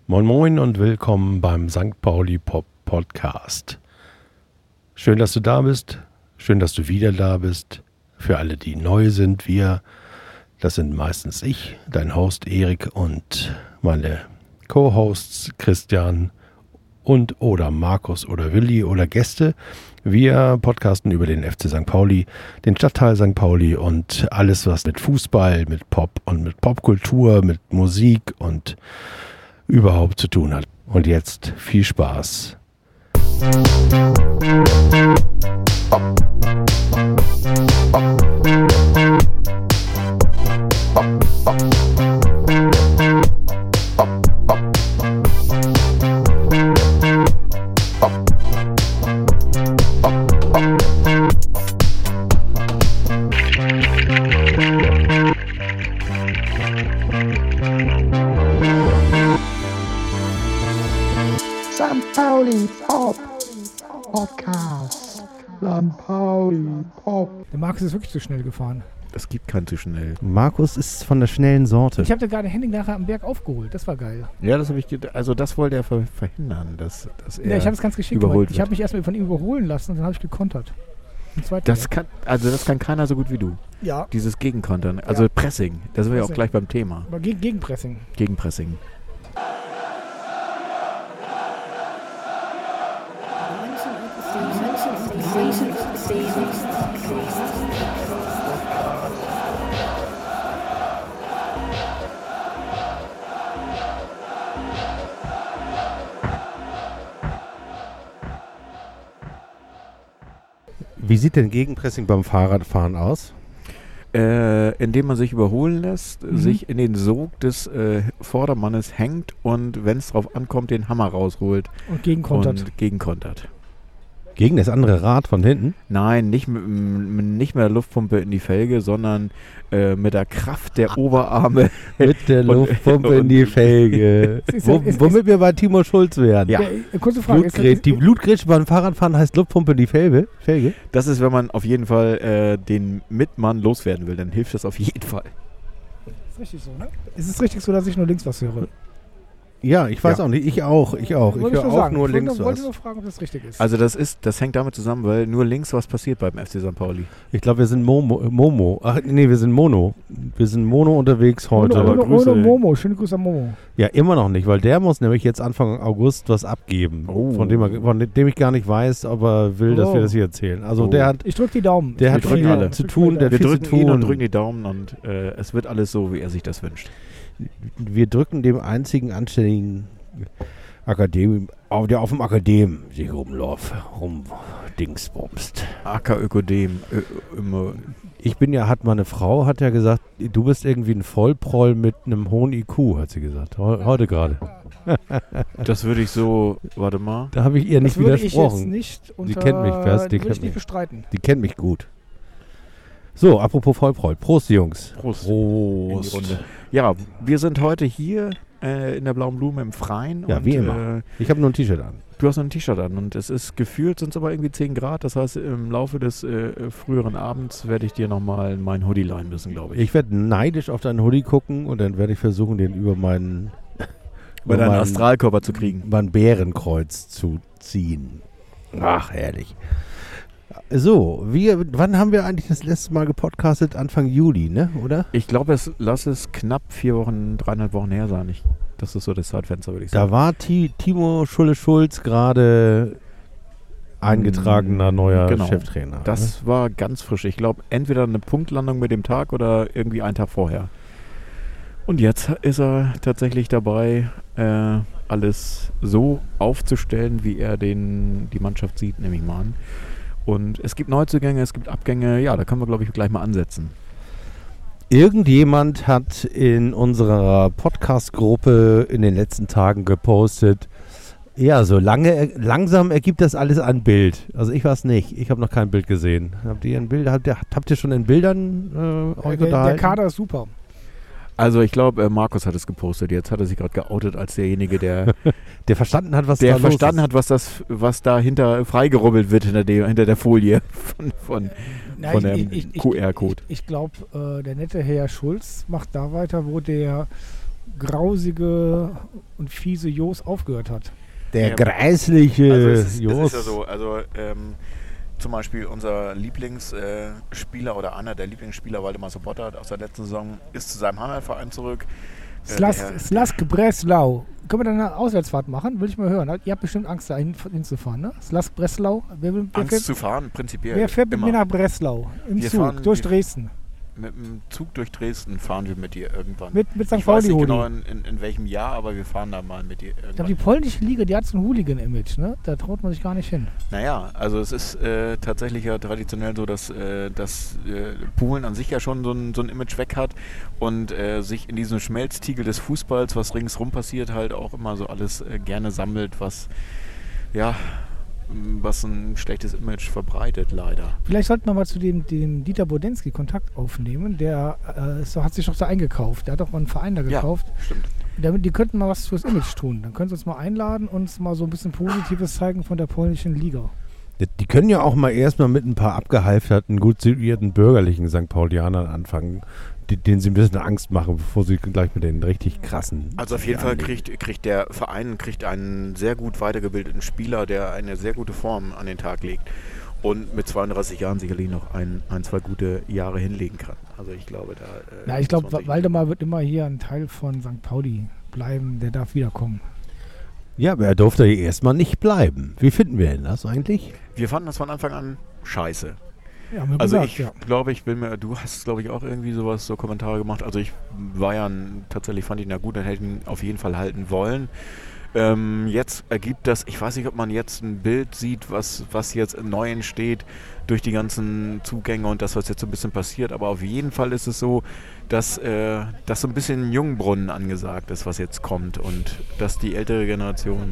Moin Moin und willkommen beim St. Pauli Pop Podcast. Schön, dass du da bist. Schön, dass du wieder da bist. Für alle, die neu sind, das sind meistens ich, dein Host Erik und meine Co-Hosts Christian und oder Markus oder Willi oder Gäste. Wir podcasten über den FC St. Pauli, den Stadtteil St. Pauli und alles, was mit Fußball, mit Pop und mit Popkultur, mit Musik und überhaupt zu tun hat. Und jetzt viel Spaß. St. Pauli Pop Podcast. St. Pauli Pop. Der Markus ist wirklich zu schnell gefahren. Es gibt kein zu schnell. Markus ist von der schnellen Sorte. Ich habe da gerade Henning nachher am Berg aufgeholt. Das war geil. Ja, das habe ich das wollte er verhindern, dass er Ja, ich habe es ganz geschickt überholt gemacht. Ich habe mich erstmal von ihm überholen lassen und dann habe ich gekontert. das kann keiner so gut wie du. Ja, Dieses Gegenkontern, also Ja. Pressing. Da sind wir ja auch Pressing. gleich beim Thema. aber Gegenpressing. Gegenpressing. Wie sieht denn Gegenpressing beim Fahrradfahren aus? Indem man sich überholen lässt, sich in den Sog des Vordermannes hängt und, wenn es drauf ankommt, den Hammer rausholt Und gegenkontert. und gegenkontert. Gegen das andere Rad von hinten? Nein, nicht mit der Luftpumpe in die Felge, sondern mit der Kraft der Oberarme. Mit der Luftpumpe in die Felge. Womit wir bei Timo Schulz werden. Ja. Kurze Frage. Die Blutgrätsche beim Fahrradfahren heißt Luftpumpe in die Felge? Das ist, wenn man auf jeden Fall den Mitmann loswerden will, dann hilft das auf jeden Fall. Ist richtig so, ne? Ist es richtig so, dass ich nur links was höre? Ja, ich weiß Ja. auch nicht. Ich auch. Ich höre auch nur links Ich wollte was. nur fragen, ob das richtig ist. Also das hängt damit zusammen, weil nur links was passiert beim FC St. Pauli. Ich glaube, wir sind Momo. Ach nee, wir sind Mono. Wir sind Mono unterwegs heute. aber Grüße. Ohne Momo. Schöne Grüße an Momo. Ja, immer noch nicht, weil der muss nämlich jetzt Anfang August was abgeben. Oh. Von dem ich gar nicht weiß, ob er will, dass wir das hier erzählen. Also Oh. der hat Ich drücke die Daumen. Der hat Wir drücken viel alle. zu tun, der Wir hat viel zu drücken ihn und tun. drücken die Daumen und es wird alles so, wie er sich das wünscht. Wir drücken dem einzigen anständigen der auf dem Akadem sich rumdingsbumst. Ökodem. Hat meine Frau hat ja gesagt, du bist irgendwie ein Vollproll mit einem hohen IQ, hat sie gesagt. Heute gerade. Das würde ich so, warte mal. Da habe ich ihr nicht das würde ich jetzt widersprochen. nicht Sie kennt mich fest, würde ich nicht bestreiten. Die kennt mich gut. So, apropos Vollproll. Prost, Jungs. Prost. In die Runde. Ja, wir sind heute hier in der Blauen Blume im Freien. Ja, und, wie immer. Ich habe nur ein T-Shirt an. Du hast noch ein T-Shirt an und es ist gefühlt, sind es aber irgendwie 10 Grad. Das heißt, im Laufe des früheren Abends werde ich dir nochmal mein Hoodie leihen müssen, glaube ich. Ich werde neidisch auf deinen Hoodie gucken und dann werde ich versuchen, den über meinen Astralkörper zu kriegen. mein Bärenkreuz zu ziehen. Ach, herrlich. So, wann haben wir eigentlich das letzte Mal gepodcastet? Anfang Juli, ne? Oder? Ich glaube, lass es knapp 3,5 Wochen her sein. Das ist so das Zeitfenster, würde ich Da sagen. war Timo Schulz gerade eingetragener neuer Genau. Cheftrainer. Das war ganz frisch. Ich glaube, entweder eine Punktlandung mit dem Tag oder irgendwie einen Tag vorher. Und jetzt ist er tatsächlich dabei, alles so aufzustellen, wie er die Mannschaft sieht, nehme ich mal an. Und es gibt Neuzugänge, es gibt Abgänge. Ja, da können wir, glaube ich, gleich mal ansetzen. Irgendjemand hat in unserer Podcast-Gruppe in den letzten Tagen gepostet, ja, langsam ergibt das alles ein Bild. Also ich weiß nicht, ich habe noch kein Bild gesehen. Habt ihr schon in Bildern euch Der unterhalten? Kader ist super. Also ich glaube, Markus hat es gepostet. Jetzt hat er sich gerade geoutet als derjenige, der verstanden hat, was da der los verstanden ist. hat, was dahinter freigerubbelt wird hinter der Folie von dem QR-Code. Ich glaube, der nette Herr Schulz macht da weiter, wo der grausige und fiese Jos aufgehört hat. Der greisliche es ist Jos. ja so, zum Beispiel unser Lieblingsspieler oder einer der Lieblingsspieler, Waldemar Sobotta aus der letzten Saison, ist zu seinem Heimatverein zurück. Slask Breslau. Können wir dann eine Auswärtsfahrt machen? Will ich mal hören. Ihr habt bestimmt Angst, da hinzufahren, ne? Slask Breslau. Angst zu fahren, prinzipiell. Wer fährt mit mir nach Breslau? Im Zug, durch Dresden. Mit dem Zug durch Dresden fahren wir mit dir irgendwann. Mit St. Ich weiß nicht Pauli. genau in welchem Jahr, aber wir fahren da mal mit dir Ich glaube, irgendwann. die polnische Liga, die hat so ein Hooligan-Image, ne? Da traut man sich gar nicht hin. Naja, also es ist tatsächlich ja traditionell so, dass Polen an sich ja schon so ein Image weg hat und sich in diesem Schmelztiegel des Fußballs, was ringsrum passiert, halt auch immer so alles gerne sammelt, was ein schlechtes Image verbreitet, leider. Vielleicht sollten wir mal zu dem Dieter Bodensky Kontakt aufnehmen. Der hat sich doch da eingekauft. Der hat doch mal einen Verein da gekauft. Ja, stimmt. Die könnten mal was fürs Image tun. Dann können sie uns mal einladen und uns mal so ein bisschen Positives zeigen von der polnischen Liga. Die können ja auch mal erstmal mit ein paar abgehalfterten, gut situierten bürgerlichen St. Paulianern anfangen, denen sie ein bisschen Angst machen, bevor sie gleich mit den richtig krassen... Also auf jeden Fall kriegt der Verein einen sehr gut weitergebildeten Spieler, der eine sehr gute Form an den Tag legt und mit 32 Jahren sicherlich noch ein, zwei gute Jahre hinlegen kann. Also ich glaube, ich glaube, Waldemar wird immer hier ein Teil von St. Pauli bleiben, der darf wiederkommen. Ja, aber er durfte hier erstmal nicht bleiben. Wie finden wir denn das eigentlich? Wir fanden das von Anfang an scheiße. Ja, also ich glaube, du hast, glaube ich, auch irgendwie so Kommentare gemacht. Also ich fand ihn ja gut und hätte ihn auf jeden Fall halten wollen. Jetzt ergibt das, ich weiß nicht, ob man jetzt ein Bild sieht, was jetzt neu entsteht durch die ganzen Zugänge und das, was jetzt so ein bisschen passiert. Aber auf jeden Fall ist es so, dass so ein bisschen Jungbrunnen angesagt ist, was jetzt kommt und dass die ältere Generation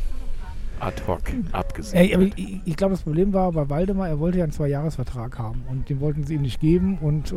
ad hoc abgesehen aber ich glaube, das Problem war bei Waldemar, er wollte ja einen 2-Jahres-Vertrag haben und den wollten sie ihm nicht geben und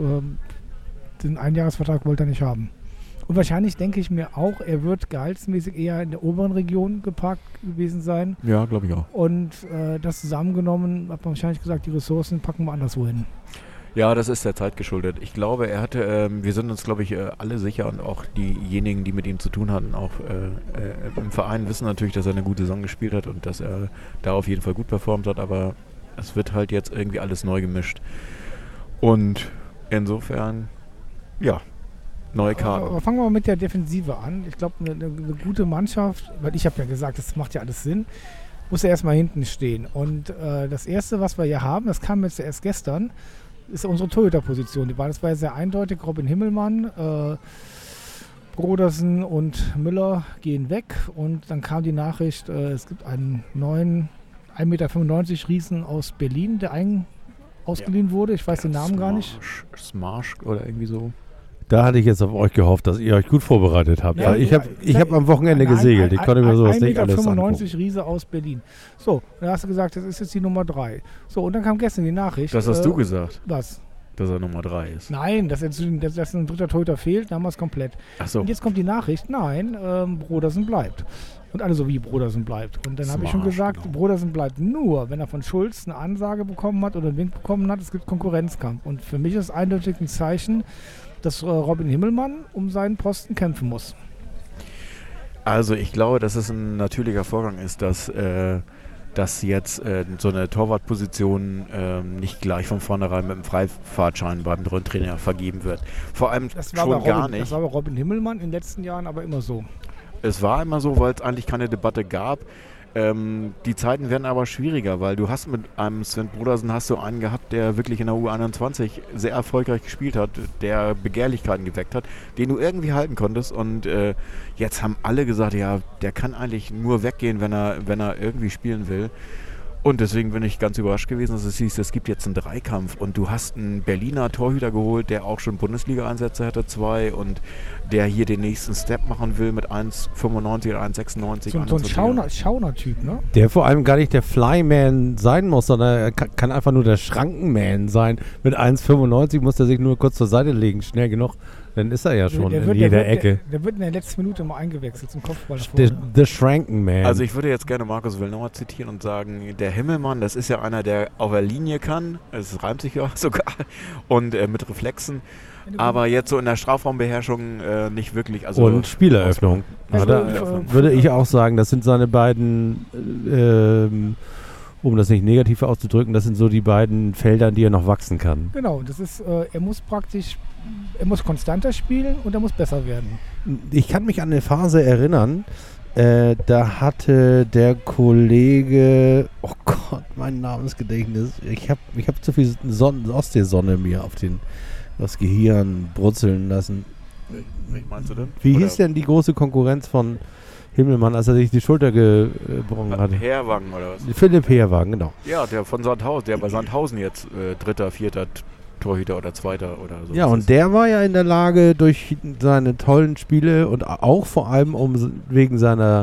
den 1-Jahres-Vertrag wollte er nicht haben. Und wahrscheinlich denke ich mir auch, er wird gehaltsmäßig eher in der oberen Region geparkt gewesen sein. Ja, glaube ich auch. Und das zusammengenommen, hat man wahrscheinlich gesagt, die Ressourcen packen wir anderswo hin. Ja, das ist der Zeit geschuldet. Ich glaube, wir sind uns, glaube ich, alle sicher und auch diejenigen, die mit ihm zu tun hatten, auch im Verein wissen natürlich, dass er eine gute Saison gespielt hat und dass er da auf jeden Fall gut performt hat, aber es wird halt jetzt irgendwie alles neu gemischt. Und insofern, ja, neue Karten. Aber fangen wir mal mit der Defensive an. Ich glaube, eine gute Mannschaft, weil ich habe ja gesagt, das macht ja alles Sinn, muss ja erstmal hinten stehen. Und das Erste, was wir hier haben, das kam jetzt erst gestern, ist unsere Torhüter-Position. Das war ja sehr eindeutig. Robin Himmelmann, Brodersen und Müller gehen weg. Und dann kam die Nachricht, es gibt einen neuen 1,95 Meter Riesen aus Berlin, der ausgeliehen wurde. Ich weiß den Namen gar nicht. Smarsch oder irgendwie so. Da hatte ich jetzt auf euch gehofft, dass ihr euch gut vorbereitet habt. Ja, ich hab am Wochenende gesegelt. Ich konnte mir sowas nicht alles angucken. 1,95 Meter Riese aus Berlin. So, dann hast du gesagt, das ist jetzt die Nummer 3. So, und dann kam gestern die Nachricht. Das hast du gesagt. Was? Dass er Nummer 3 ist. Nein, dass ein dritter Torhüter fehlt, dann haben wir es komplett. Ach so. Und jetzt kommt die Nachricht, nein, Brodersen bleibt. Und alle so, wie Brodersen bleibt. Und dann habe ich schon gesagt, genau. Brodersen bleibt nur, wenn er von Schulz eine Ansage bekommen hat oder einen Wink bekommen hat, es gibt Konkurrenzkampf. Und für mich ist eindeutig ein Zeichen, dass Robin Himmelmann um seinen Posten kämpfen muss. Also ich glaube, dass es ein natürlicher Vorgang ist, dass jetzt so eine Torwartposition nicht gleich von vornherein mit einem Freifahrtschein beim Trainer vergeben wird. Vor allem schon gar nicht. Das war bei Robin Himmelmann in den letzten Jahren aber immer so. Es war immer so, weil es eigentlich keine Debatte gab. Die Zeiten werden aber schwieriger, weil du hast mit einem Sven Brodersen hast du einen gehabt, der wirklich in der U21 sehr erfolgreich gespielt hat, der Begehrlichkeiten geweckt hat, den du irgendwie halten konntest und jetzt haben alle gesagt, ja, der kann eigentlich nur weggehen, wenn er irgendwie spielen will. Und deswegen bin ich ganz überrascht gewesen, dass es hieß, es gibt jetzt einen Dreikampf und du hast einen Berliner Torhüter geholt, der auch schon Bundesliga-Einsätze hatte, 2 und der hier den nächsten Step machen will mit 1,95 oder 1,96. So ein Schauner-Typ, ne? Der vor allem gar nicht der Flyman sein muss, sondern er kann einfach nur der Schrankenman sein. Mit 1,95 muss er sich nur kurz zur Seite legen, schnell genug. Dann ist er ja schon in jeder Ecke. Der wird in der letzten Minute mal eingewechselt zum Kopfball. The Schrankenman. Also ich würde jetzt gerne Markus Willnauer zitieren und sagen, der Himmelmann, das ist ja einer, der auf der Linie kann, es reimt sich ja sogar, und mit Reflexen. aber jetzt so in der Strafraumbeherrschung nicht wirklich. Also und Spieleröffnung. Würde ich auch sagen, das sind seine beiden, um das nicht negativ auszudrücken, das sind so die beiden Felder, die er noch wachsen kann. Genau, das ist, er muss konstanter spielen und er muss besser werden. Ich kann mich an eine Phase erinnern, da hatte der Kollege, oh Gott, mein Namensgedächtnis, ich hab zu viel Ostseesonne mir auf das Gehirn brutzeln lassen. Wie meinst du denn? Wie hieß denn die große Konkurrenz von Himmelmann, als er sich die Schulter gebrochen hatte? Herwagen oder was? Philipp Herwagen, genau. Ja, der von Sandhausen, der bei Sandhausen jetzt dritter, vierter Torhüter oder zweiter oder so. Ja, und der war ja in der Lage, durch seine tollen Spiele und auch vor allem wegen seiner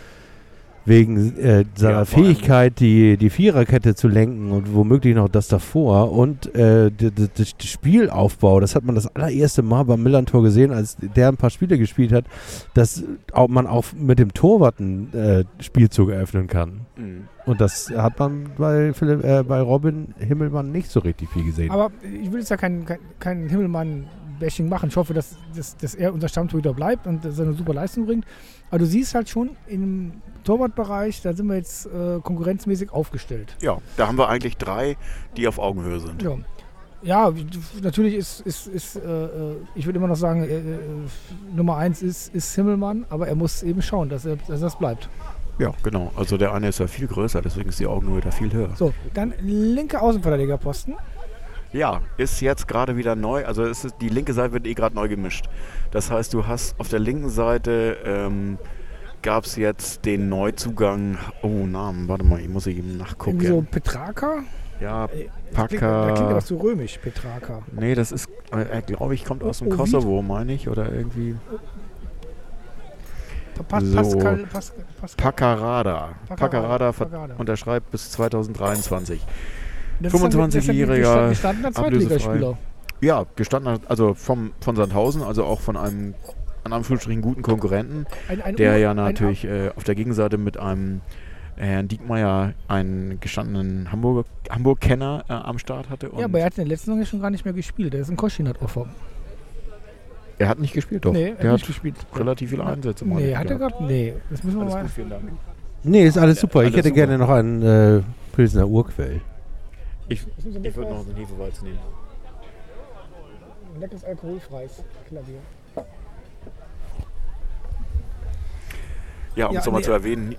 Fähigkeit, die Viererkette zu lenken und womöglich noch das davor und der Spielaufbau, das hat man das allererste Mal beim Millern-Tor gesehen, als der ein paar Spiele gespielt hat, dass man auch mit dem Torwart einen Spielzug eröffnen kann. Mhm. Und das hat man bei Robin Himmelmann nicht so richtig viel gesehen. Aber ich will jetzt ja kein Himmelmann-Bashing machen. Ich hoffe, dass er unser Stammtorhüter bleibt und dass er eine super Leistung bringt. Aber du siehst halt schon, im Torwartbereich, da sind wir jetzt konkurrenzmäßig aufgestellt. Ja, da haben wir eigentlich 3, die auf Augenhöhe sind. Ja, natürlich ist ich würde immer noch sagen, Nummer 1 ist Himmelmann, aber er muss eben schauen, dass das bleibt. Ja, genau. Also der eine ist ja viel größer, deswegen ist die Augenhöhe da viel höher. So, dann linke Außenverteidigerposten. Ja, ist jetzt gerade wieder neu. Also die linke Seite wird gerade neu gemischt. Das heißt, du hast auf der linken Seite gab es jetzt den Neuzugang. Oh, Namen, warte mal, ich muss eben nachgucken. Irgendwie so Petraka? Ja, Da klingt aber so römisch, Petraka. Nee, das ist, glaube ich, kommt aus dem Kosovo, meine ich, oder irgendwie. Pascal. Paccarada unterschreibt bis 2023. 25-jähriger gestandener Zweitligaspieler. Ja, gestandener, also von Sandhausen, also auch von einem an Anführungsstrichen guten Konkurrenten, der natürlich auf der Gegenseite mit einem Herrn Diekmeyer einen gestandenen Hamburg-Kenner am Start hatte. Und aber er hat in der letzten Saison schon gar nicht mehr gespielt. Der ist ein Koschinat-Opfer. Er hat nicht gespielt, doch. Nee, er hat nicht gespielt. Relativ viele Einsätze. Nee, hat er gerade? Nee, das müssen wir mal. Gut, vielen Dank. Nee, ist alles super. Ich hätte super. gerne noch einen Pilsner Urquell. Ich würde noch einen Hefeweizen nehmen. Ein leckeres alkoholfreies Klavier. Ja, um es nochmal zu erwähnen,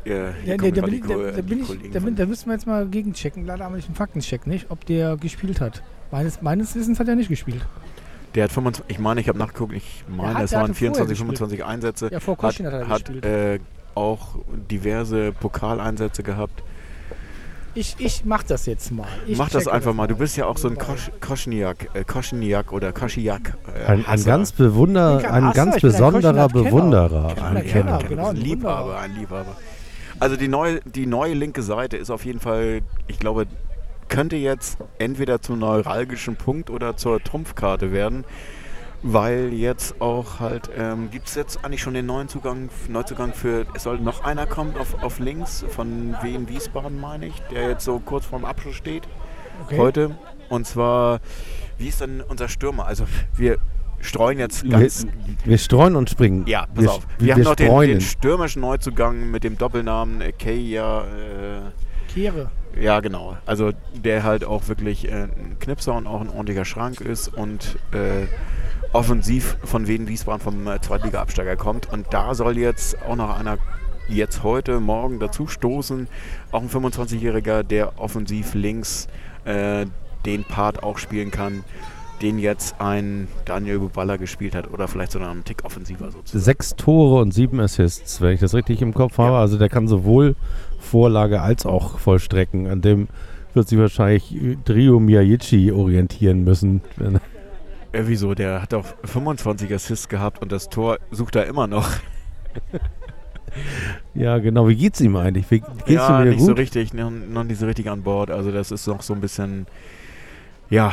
da müssen wir jetzt mal gegenchecken. Leider haben wir nicht einen Faktencheck, nicht, ob der gespielt hat. Meines Wissens hat er nicht gespielt. Der hat 25, ich meine, ich habe nachgeguckt, es waren 24, 25 Einsätze. Ja, vor Koschinat hat er gespielt. Auch diverse Pokaleinsätze gehabt. Ich mach das jetzt mal. Mach das einfach mal. Du bist ja auch so ein Koschniak oder Kaschiak. Ein ganz besonderer Bewunderer. Ein Kenner, genau. Ein Liebhaber. Also die neue linke Seite ist auf jeden Fall, ich glaube, könnte jetzt entweder zum neuralgischen Punkt oder zur Trumpfkarte werden, weil jetzt auch halt, gibt es jetzt eigentlich schon den Neuzugang für, es soll noch einer kommen auf links von Wien Wiesbaden, meine ich, der jetzt so kurz vorm Abschluss steht, heute. Und zwar, wie ist denn unser Stürmer? Also wir streuen jetzt ganz... Wir streuen und springen. Ja, pass auf. Wir haben noch den stürmischen Neuzugang mit dem Doppelnamen Kehre. Ja, genau. Also der halt auch wirklich ein Knipser und auch ein ordentlicher Schrank ist und offensiv von Wien Wiesbaden vom Zweitliga-Absteiger kommt. Und da soll jetzt auch noch einer jetzt heute, morgen dazu stoßen. Auch ein 25-Jähriger, der offensiv links den Part auch spielen kann, den jetzt ein Daniel Buballa gespielt hat oder vielleicht sogar einen Tick offensiver sozusagen. 6 Tore und 7 Assists, wenn ich das richtig im Kopf habe. Also der kann sowohl Vorlage als auch vollstrecken. An dem wird sich wahrscheinlich Drio Miyagichi orientieren müssen. Wieso? Der hat doch 25 Assists gehabt und das Tor sucht er immer noch. Ja, genau. Wie geht's ihm eigentlich? Geht's ihm wieder nicht gut? So richtig, noch nicht so richtig an Bord. Also das ist noch so ein bisschen, ja,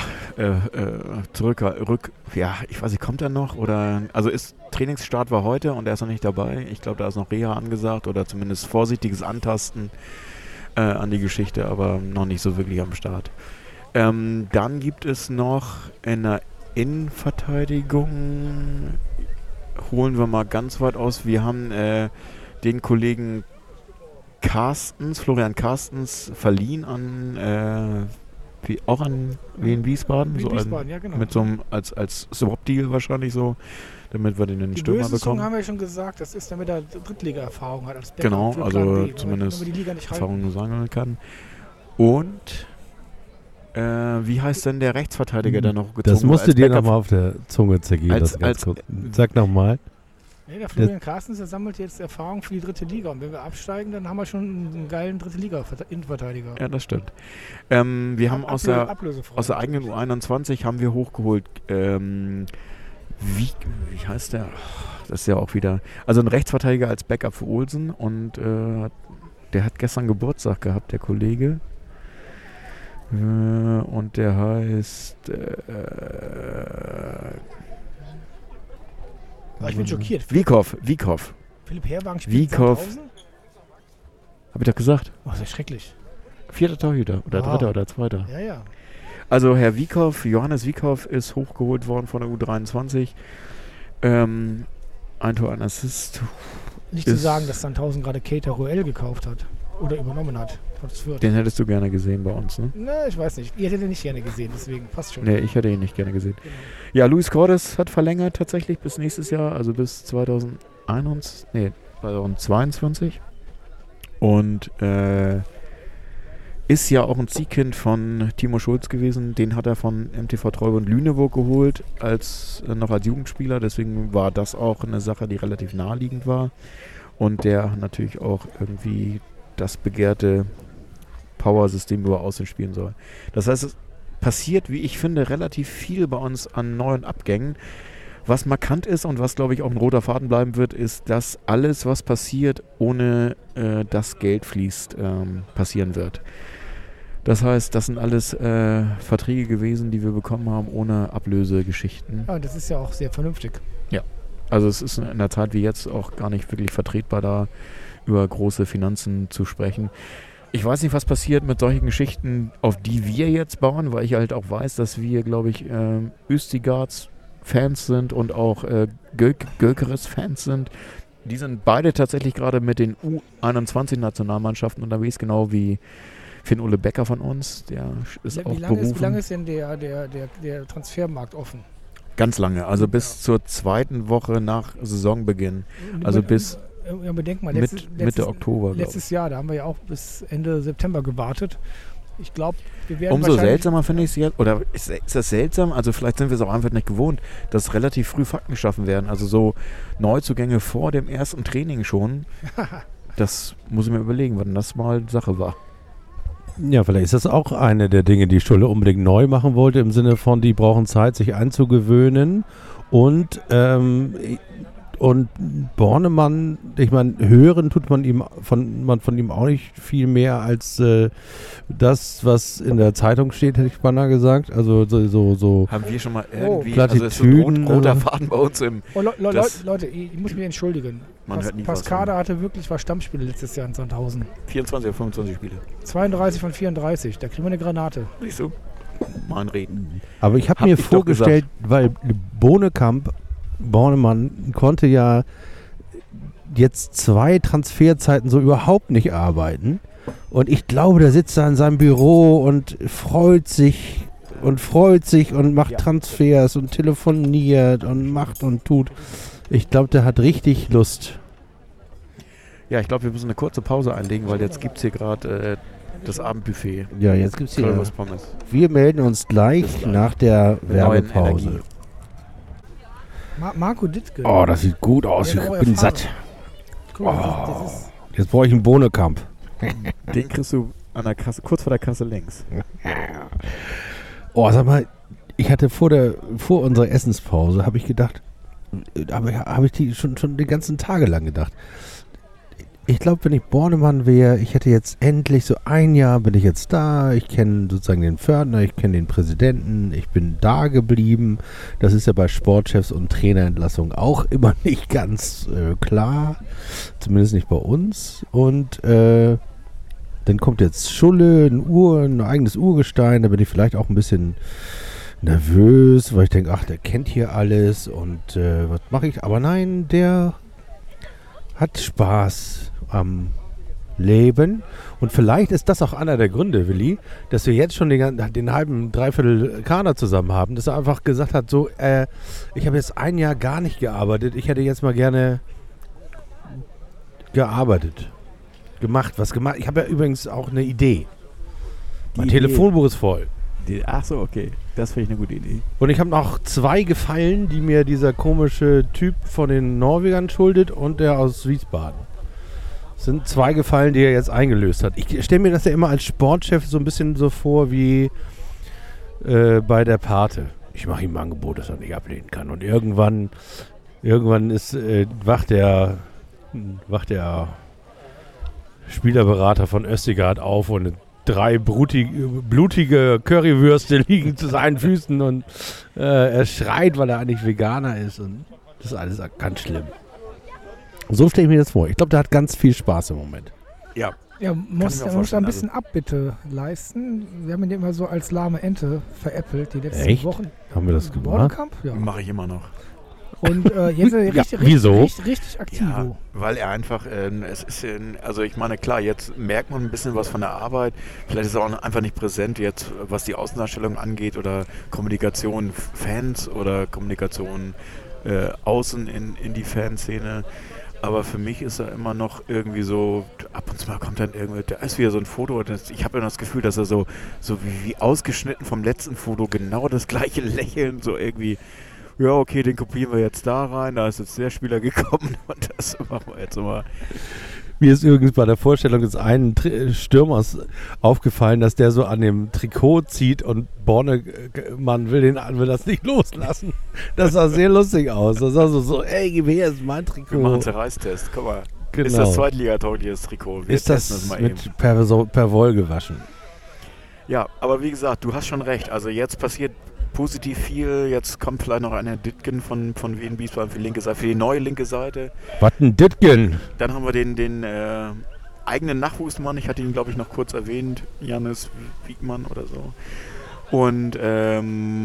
ich weiß nicht, kommt er noch? Oder, also Trainingsstart war heute und er ist noch nicht dabei. Ich glaube, da ist noch Reha angesagt oder zumindest vorsichtiges Antasten an die Geschichte, aber noch nicht so wirklich am Start. Dann gibt es noch in der Innenverteidigung holen wir mal ganz weit aus. Wir haben den Kollegen Florian Carstens, verliehen an Wien Wiesbaden. Ja, genau. Mit so einem als Swap-Deal wahrscheinlich so, damit wir den in den Stürmer bekommen. Haben wir ja schon gesagt, das ist, damit er Drittliga-Erfahrung hat als Backup Genau, für also Plan B, zumindest die Liga nicht Erfahrung sammeln kann. Und wie heißt denn der Rechtsverteidiger, der noch gezogen Das musst du dir Backup? nochmal auf der Zunge zergehen. Sag nochmal. Nee, der Florian Carstens, der sammelt jetzt Erfahrung für die dritte Liga. Und wenn wir absteigen, dann haben wir schon einen geilen Dritte-Liga-Innenverteidiger. Ja, das stimmt. Wir haben aus der eigenen U21 haben wir hochgeholt. Wie heißt der? Das ist ja auch wieder... Also ein Rechtsverteidiger als Backup für Olsen. Und der hat gestern Geburtstag gehabt, der Kollege. Und der heißt... ich bin schockiert. Wiekow. Philipp Herrwagen spielt Wiekow. Sandhausen? Hab ich doch gesagt. Oh, das ist schrecklich. 4. Torhüter oder 3. oder 2. Ja. Also Herr Wiekow, Johannes Wiekow ist hochgeholt worden von der U23. Ein Tor, ein Assist. Nicht zu sagen, dass Sandhausen gerade Keita Ruel gekauft hat oder übernommen hat. Den hättest du gerne gesehen bei uns, ne? Ne, ich weiß nicht. Ihr hättet ihn nicht gerne gesehen, deswegen passt schon. Ne, ich hätte ihn nicht gerne gesehen. Genau. Ja, Luis Cordes hat verlängert tatsächlich bis nächstes Jahr, also bis 2022. Und ist ja auch ein Ziehkind von Timo Schulz gewesen. Den hat er von MTV Treubund Lüneburg geholt, noch als Jugendspieler. Deswegen war das auch eine Sache, die relativ naheliegend war. Und der natürlich auch irgendwie das begehrte Power-System über Außen spielen soll. Das heißt, es passiert, wie ich finde, relativ viel bei uns an neuen Abgängen. Was markant ist und was, glaube ich, auch ein roter Faden bleiben wird, ist, dass alles, was passiert, ohne dass Geld fließt, passieren wird. Das heißt, das sind alles Verträge gewesen, die wir bekommen haben, ohne Ablösegeschichten. Ja, das ist ja auch sehr vernünftig. Ja, also es ist in der Zeit wie jetzt auch gar nicht wirklich vertretbar, da über große Finanzen zu sprechen. Ich weiß nicht, was passiert mit solchen Geschichten, auf die wir jetzt bauen, weil ich halt auch weiß, dass wir, glaube ich, Östigards Fans sind und auch Gökeres Fans sind. Die sind beide tatsächlich gerade mit den U21-Nationalmannschaften unterwegs, genau wie Finn-Ole Becker von uns. Der ist auch berufen. Wie lange ist denn der Transfermarkt offen? Ganz lange, also bis zur 2. Woche nach Saisonbeginn. Also bis bedenk mal, Mitte Oktober. Letztes Jahr, da haben wir ja auch bis Ende September gewartet. Ich glaube, wir werden umso seltsamer finde ich es jetzt, oder ist das seltsam? Also vielleicht sind wir es auch einfach nicht gewohnt, dass relativ früh Fakten geschaffen werden. Also so Neuzugänge vor dem ersten Training schon. Das muss ich mir überlegen, wann das mal Sache war. Ja, vielleicht ist das auch eine der Dinge, die Schulle unbedingt neu machen wollte, im Sinne von, die brauchen Zeit, sich einzugewöhnen. Und Bornemann, ich meine, hören tut man von ihm auch nicht viel mehr als das, was in der Zeitung steht, hätte ich beinahe gesagt. Also so haben wir schon mal irgendwie, Plattitüden, also es ist ein roter Faden bei uns im... Leute, ich muss mich entschuldigen. Pascada war Stammspieler letztes Jahr in Sandhausen. 24 oder 25 Spiele. 32 von 34, da kriegen wir eine Granate. Nicht so? Mal ein Reden. Aber ich habe mir vorgestellt, weil Bornemann konnte ja jetzt 2 Transferzeiten so überhaupt nicht arbeiten. Und ich glaube, der sitzt da in seinem Büro und freut sich und macht Transfers und telefoniert und macht und tut. Ich glaube, der hat richtig Lust. Ja, ich glaube, wir müssen eine kurze Pause einlegen, weil jetzt gibt es hier gerade das Abendbuffet. Ja, jetzt gibt es hier Pommes. Wir melden uns gleich nach der Werbepause. Marco Dittke. Oh, das sieht gut aus. Ich bin satt. Guck mal, das ist Jetzt brauche ich einen Bohnekamp. Den kriegst du an der Kasse, kurz vor der Kasse links. Oh, sag mal, ich hatte vor unserer Essenspause, habe ich gedacht, habe ich die schon die ganzen Tage lang gedacht. Ich glaube, wenn ich Bornemann wäre, ich hätte jetzt endlich so ein Jahr, bin ich jetzt da, ich kenne sozusagen den Pförtner, ich kenne den Präsidenten, ich bin da geblieben. Das ist ja bei Sportchefs und Trainerentlassungen auch immer nicht ganz klar, zumindest nicht bei uns. Und dann kommt jetzt Schulle, ein eigenes Urgestein, da bin ich vielleicht auch ein bisschen nervös, weil ich denke, ach, der kennt hier alles und was mache ich? Aber nein, der hat Spaß am Leben. Und vielleicht ist das auch einer der Gründe, Willi, dass wir jetzt schon den halben, dreiviertel Kader zusammen haben, dass er einfach gesagt hat, so, ich habe jetzt ein Jahr gar nicht gearbeitet, ich hätte jetzt mal gerne gearbeitet, was gemacht. Ich habe ja übrigens auch eine Idee. Mein Telefonbuch ist voll. Ach so, okay. Das finde ich eine gute Idee. Und ich habe noch 2 Gefallen, die mir dieser komische Typ von den Norwegern schuldet und der aus Wiesbaden. Das sind 2 Gefallen, die er jetzt eingelöst hat. Ich stelle mir das ja immer als Sportchef so ein bisschen so vor wie bei der Pate. Ich mache ihm ein Angebot, das er nicht ablehnen kann. Und irgendwann ist, wacht der Spielerberater von Östigard auf und 3 blutige Currywürste liegen zu seinen Füßen und er schreit, weil er eigentlich Veganer ist. Und das ist alles ganz schlimm. So stelle ich mir das vor. Ich glaube, der hat ganz viel Spaß im Moment. Ja. Ja, muss da ein bisschen Abbitte leisten. Wir haben ihn immer so als lahme Ente veräppelt die letzten Wochen. Haben wir das gemacht? Bordenkamp? Ja. Mache ich immer noch. Und jetzt richtig aktiv. Ja, weil er einfach, also ich meine, klar, jetzt merkt man ein bisschen was von der Arbeit. Vielleicht ist er auch einfach nicht präsent jetzt, was die Außendarstellung angeht oder Kommunikation Fans oder Kommunikation außen in die Fanszene. Aber für mich ist er immer noch irgendwie so, ab und zu mal kommt dann irgendwie, da ist wieder so ein Foto, ich habe immer das Gefühl, dass er so wie ausgeschnitten vom letzten Foto genau das gleiche Lächeln, so irgendwie, ja okay, den kopieren wir jetzt da rein, da ist jetzt der Spieler gekommen und das machen wir jetzt immer. Mir ist übrigens bei der Vorstellung des einen Stürmers aufgefallen, dass der so an dem Trikot zieht und Bornemann will das nicht loslassen. Das sah sehr lustig aus. Das sah so, ey, gib her, ist mein Trikot. Wir machen einen Zerreißtest, guck mal. Genau. Ist das zweitligataugliches Trikot. Wir ist das mal mit Perwoll gewaschen? Ja, aber wie gesagt, du hast schon recht. Also jetzt passiert positiv viel. Jetzt kommt vielleicht noch einer Dittgen von Wien Wiesbaden für die linke Seite, für die neue linke Seite. Was ein Dittgen? Dann haben wir den eigenen Nachwuchsmann, ich hatte ihn glaube ich noch kurz erwähnt, Jannis Wiegmann oder so. Und wir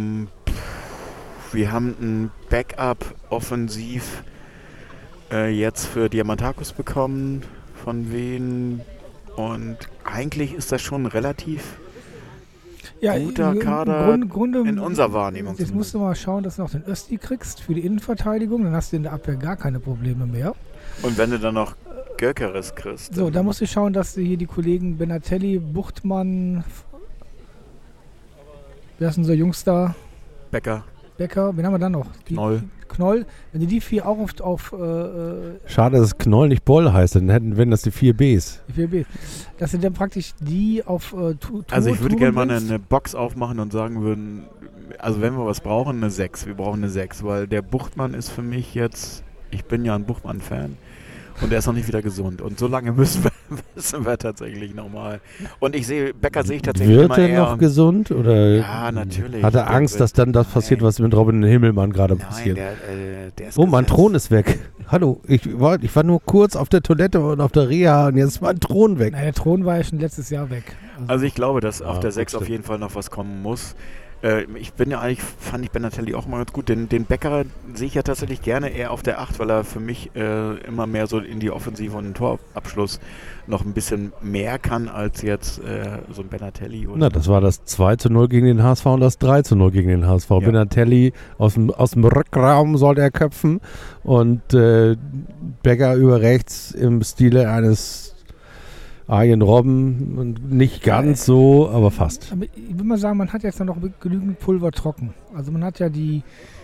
haben ein Backup offensiv jetzt für Diamantakos bekommen von Wien. Und eigentlich ist das schon relativ guter Kader in unserer Wahrnehmung. Jetzt musst du mal schauen, dass du noch den Östi kriegst für die Innenverteidigung, dann hast du in der Abwehr gar keine Probleme mehr. Und wenn du dann noch Gökeres kriegst. So, da musst du schauen, dass du hier die Kollegen Benatelli, Buchtmann, wer ist unser Jungster? Becker, wen haben wir dann noch? Knoll. Wenn die 4 auch auf schade, dass Knoll nicht Boll heißt, dann wenn das die 4 Bs. Die 4 Bs. Das sind dann praktisch die auf Also ich würde gerne mal eine Box aufmachen und sagen würden, also wenn wir was brauchen, eine 6. Wir brauchen eine 6, weil der Buchtmann ist für mich jetzt, ich bin ja ein Buchtmann-Fan. Und er ist noch nicht wieder gesund. Und so lange müssen wir tatsächlich nochmal. Und Becker sehe ich tatsächlich immer eher. Wird er noch gesund? Oder ja, natürlich. Hat er Angst, dass dann das passiert, was mit Robin Himmelmann gerade passiert? Der ist mein Thron ist weg. Hallo, ich war nur kurz auf der Toilette und auf der Reha und jetzt ist mein Thron weg. Nein, der Thron war ja schon letztes Jahr weg. Also ich glaube, dass auf der 6 auf jeden Fall noch was kommen muss. Fand ich Benatelli auch mal ganz gut. Den Becker sehe ich ja tatsächlich gerne eher auf der 8, weil er für mich immer mehr so in die Offensive und den Torabschluss noch ein bisschen mehr kann als jetzt so ein Benatelli. Oder das war das 2:0 gegen den HSV und das 3:0 gegen den HSV. Ja. Benatelli aus dem Rückraum sollte er köpfen und Becker über rechts im Stile eines Arjen Robben, nicht ganz so, aber fast. Aber ich würde mal sagen, man hat jetzt noch genügend Pulver trocken. Also man hat ja die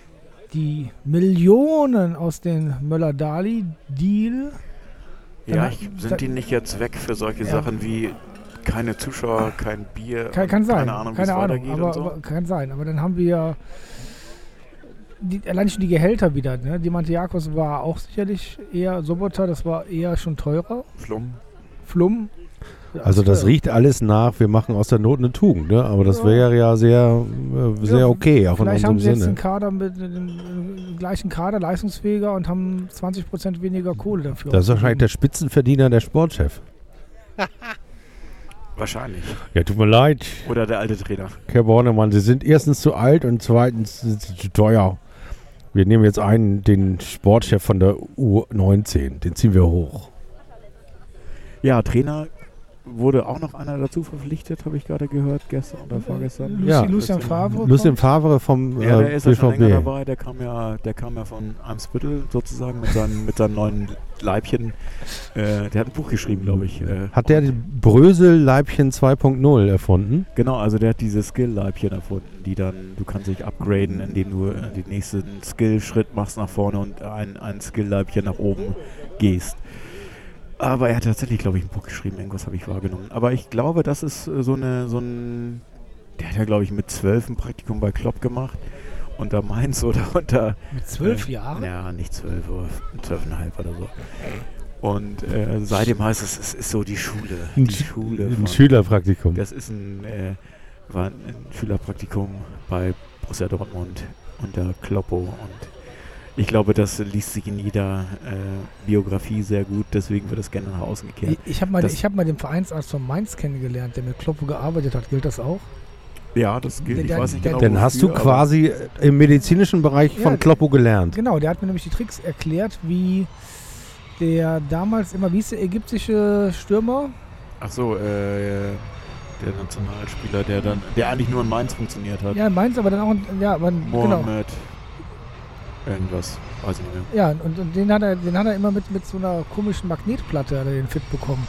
Millionen aus dem Möller-Dali-Deal. Ja, sind die nicht jetzt weg für solche Sachen wie keine Zuschauer, kein Bier? Kann sein. Keine Ahnung, wie es weitergeht aber kann sein. Aber dann haben wir allein schon die Gehälter wieder. Ne? Diamantakos war auch sicherlich eher Sobota, das war eher schon teurer. Flum. Also das riecht alles nach, wir machen aus der Not eine Tugend, ne? Aber das wäre ja sehr okay, auch in unserem Sinne. Vielleicht haben sie jetzt einen Kader mit dem gleichen Kader, leistungsfähiger und haben 20% weniger Kohle dafür. Das ist wahrscheinlich der Spitzenverdiener, der Sportchef. Wahrscheinlich. Ja, tut mir leid, Oder der alte Trainer. Herr Bornemann, Sie sind erstens zu alt und zweitens sind Sie zu teuer. Wir nehmen jetzt den Sportchef von der U19, den ziehen wir hoch. Ja, Trainer wurde auch noch einer dazu verpflichtet, habe ich gerade gehört, gestern oder vorgestern. Ja. Lucien Favre. Lucien Favre vom Ja, der ist ja schon länger BVB. dabei. Der kam ja von Eimsbüttel sozusagen mit seinem neuen Leibchen. Der hat ein Buch geschrieben, glaube ich. Hat der die Brösel-Leibchen 2.0 erfunden? Genau, also der hat diese Skill-Leibchen erfunden, die dann, du kannst dich upgraden, indem du den nächsten Skill-Schritt machst nach vorne und ein Skill-Leibchen nach oben gehst. Aber er hat tatsächlich, glaube ich, ein Buch geschrieben, irgendwas habe ich wahrgenommen. Aber ich glaube, das ist der hat ja, glaube ich, mit 12 ein Praktikum bei Klopp gemacht. Unter Mainz oder unter... Mit 12 Jahren? Ja, nicht 12, aber 12,5 oder so. Und seitdem heißt es ist so die Schule. Ein von- Schülerpraktikum. Das ist war ein Schülerpraktikum bei Borussia Dortmund unter Kloppo. Und ich glaube, das liest sich in jeder Biografie sehr gut, deswegen wird das gerne nach außen gekehrt. Ich habe mal den Vereinsarzt von Mainz kennengelernt, der mit Kloppo gearbeitet hat. Gilt das auch? Ja, das gilt. Ich Der- weiß nicht der- genau, Dann hast du wofür, quasi im medizinischen Bereich von Ja, Kloppo gelernt. Genau, der hat mir nämlich die Tricks erklärt, wie der damals immer, wie hieß der ägyptische Stürmer? Ach so, der Nationalspieler, der eigentlich nur in Mainz funktioniert hat. Ja, Mainz, aber dann auch, genau. Mohamed irgendwas, weiß ich nicht mehr. Ja, und den hat er immer mit so einer komischen Magnetplatte hat er den fit bekommen.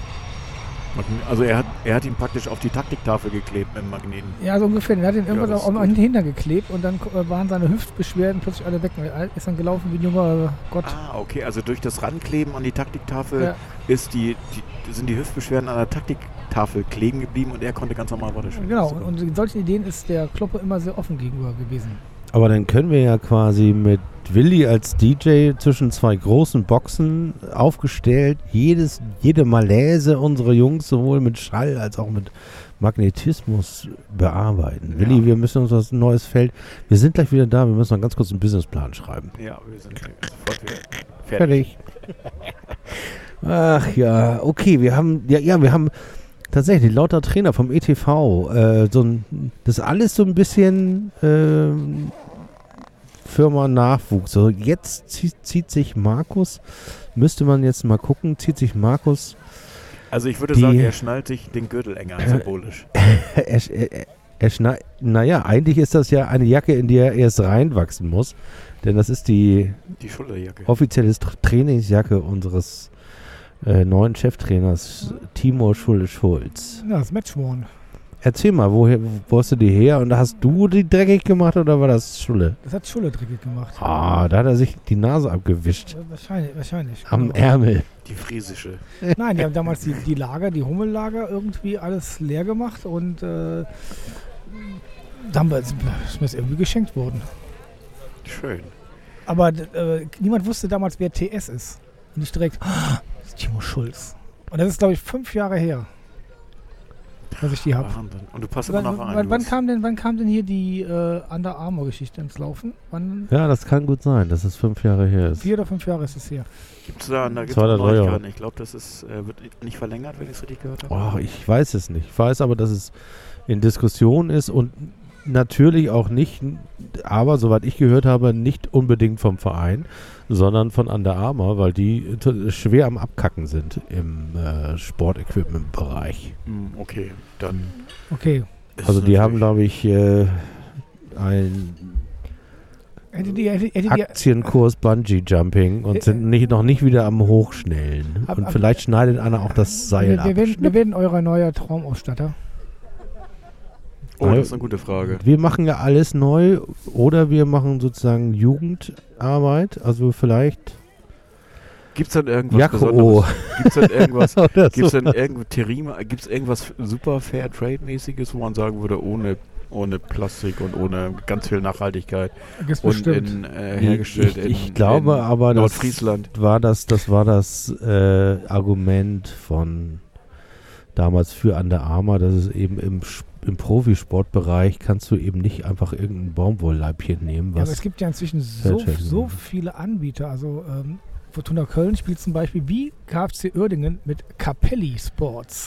Also er hat ihn praktisch auf die Taktiktafel geklebt mit dem Magneten. Ja, so ungefähr. Der hat ihn irgendwas das ist auch gut. den Hintern geklebt und dann waren seine Hüftbeschwerden plötzlich alle weg. Er ist dann gelaufen wie ein junger Gott. Ah, okay, also durch das Rankleben an die Taktiktafel Ja. sind die Hüftbeschwerden an der Taktiktafel kleben geblieben und er konnte ganz normal weiterspielen. Genau, Super. und in solchen Ideen ist der Kloppe immer sehr offen gegenüber gewesen. Aber dann können wir ja quasi mit Willi als DJ zwischen zwei großen Boxen aufgestellt, jede Malaise unserer Jungs sowohl mit Schall als auch mit Magnetismus bearbeiten. Ja. Willi, wir müssen uns was Neues Feld. Wir sind gleich wieder da, wir müssen noch ganz kurz einen Businessplan schreiben. Ja, wir sind sofort wieder fertig. Fertig. Ach ja, okay, wir haben tatsächlich lauter Trainer vom ETV. Das ist alles so ein bisschen Firma Nachwuchs. So, jetzt zieht sich Markus, müsste man jetzt mal gucken, zieht sich Markus, Also ich würde Die- sagen, er schnallt sich den Gürtel enger, symbolisch. naja, eigentlich ist das ja eine Jacke, in die er erst reinwachsen muss, denn das ist die Die Schulterjacke. offizielle Trainingsjacke unseres neuen Cheftrainers Timo Schulz. Ja, das Match won. Erzähl mal, wo hast du die her? Und hast du die dreckig gemacht oder war das Schulle? Das hat Schulle dreckig gemacht. Ah, da hat er sich die Nase abgewischt. Wahrscheinlich. Am genau. Ärmel. Die friesische. Nein, die haben damals die Lager, die Hummellager irgendwie alles leer gemacht und da ist mir das irgendwie geschenkt worden. Schön. Aber niemand wusste damals, wer TS ist. Und nicht direkt, das ist Timo Schulz. Und das ist, glaube ich, 5 Jahre her, dass ich die habe. Wahnsinn. Und du passt immer noch ein. Wann kam denn hier die Under Armour-Geschichte ins Laufen? Wann? Ja, das kann gut sein, dass es 5 Jahre her ist. 4 oder 5 Jahre ist es her. Gibt's da gibt's 2 oder 3 Jahre. Neuigkeiten? Ich glaube, das wird nicht verlängert, wenn ich es richtig gehört habe. Oh, ich weiß es nicht. Ich weiß aber, dass es in Diskussion ist und natürlich auch nicht, aber soweit ich gehört habe, nicht unbedingt vom Verein, sondern von Under Armour, weil die schwer am Abkacken sind im Sportequipment-Bereich. Okay, dann. Okay. ist Also die haben, natürlich- glaube ich, ein Hätte die Aktienkurs Bungee Jumping und sind noch nicht wieder am Hochschnellen. Und vielleicht schneidet einer auch das Seil ab. wir werden euer neuer Traumausstatter. Oh, das ist eine gute Frage. Wir machen ja alles neu oder wir machen sozusagen Jugendarbeit. Also vielleicht Gibt's dann irgendwas Jaco. Besonderes? Gibt's dann irgendwas? oder Gibt's so. dann gibt's irgendwas super Fair Trade mäßiges, wo man sagen würde, ohne Plastik und ohne ganz viel Nachhaltigkeit Gibt's und bestimmt. hergestellt Ich glaube aber, in das Nordfriesland. war das Argument von damals für Under Armour, dass es eben im Profisportbereich kannst du eben nicht einfach irgendein Baumwollleibchen nehmen, Ja, aber es was gibt ja inzwischen Fairtrade so ist. viele Anbieter. Also Fortuna Köln spielt zum Beispiel wie KFC Uerdingen mit Capelli Sports.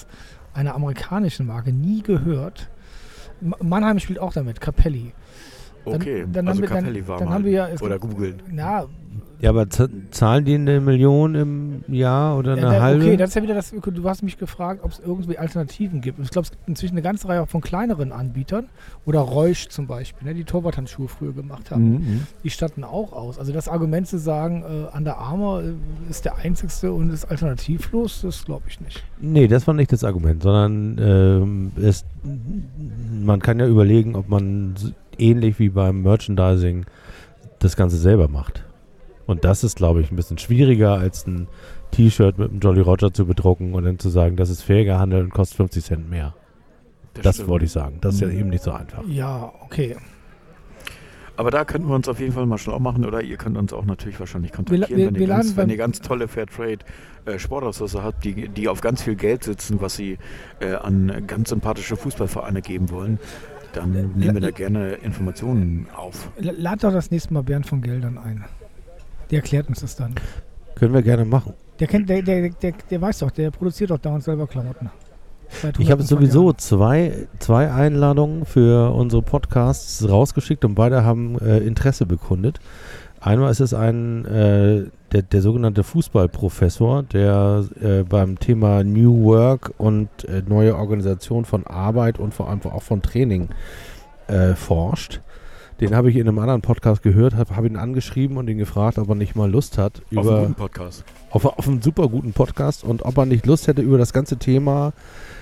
einer amerikanischen Marke nie gehört. Mannheim spielt auch damit, Capelli. Okay, Capelli war dann haben wir ja, oder googeln. Ja, aber zahlen die 1 Million im Jahr oder eine halbe? Okay, das ist ja wieder das. Du hast mich gefragt, ob es irgendwie Alternativen gibt. Und ich glaube, es gibt inzwischen eine ganze Reihe auch von kleineren Anbietern. Oder Reusch zum Beispiel, ne, die Torwarthandschuhe früher gemacht haben. Die statten auch aus. Also das Argument zu sagen, Under Armour ist der einzigste und ist alternativlos, das glaube ich nicht. Nee, das war nicht das Argument, sondern man kann ja überlegen, ob man ähnlich wie beim Merchandising das Ganze selber macht. Und das ist, glaube ich, ein bisschen schwieriger, als ein T-Shirt mit einem Jolly Roger zu bedrucken und dann zu sagen, das ist fair gehandelt und kostet 50 Cent mehr. Das wollte ich sagen. Das ist ja eben nicht so einfach. Ja, okay. Aber da könnten wir uns auf jeden Fall mal schlau machen oder ihr könnt uns auch natürlich wahrscheinlich kontaktieren, wenn ihr ganz tolle Fairtrade Sportauslöser habt, die auf ganz viel Geld sitzen, was sie an ganz sympathische Fußballvereine geben wollen. Dann nehmen wir da gerne Informationen auf. Lad doch das nächste Mal Bernd von Geldern ein. Der erklärt uns das dann. Können wir gerne machen. Der weiß doch, der produziert doch dauernd selber Klamotten. Ich habe sowieso zwei Einladungen für unsere Podcasts rausgeschickt und beide haben Interesse bekundet. Einmal ist es der sogenannte Fußballprofessor, der beim Thema New Work und neue Organisation von Arbeit und vor allem auch von Training forscht. Den habe ich in einem anderen Podcast gehört, habe ihn angeschrieben und ihn gefragt, ob er nicht mal Lust hat. Auf einen guten Podcast. Auf einen super guten Podcast und ob er nicht Lust hätte über das ganze Thema,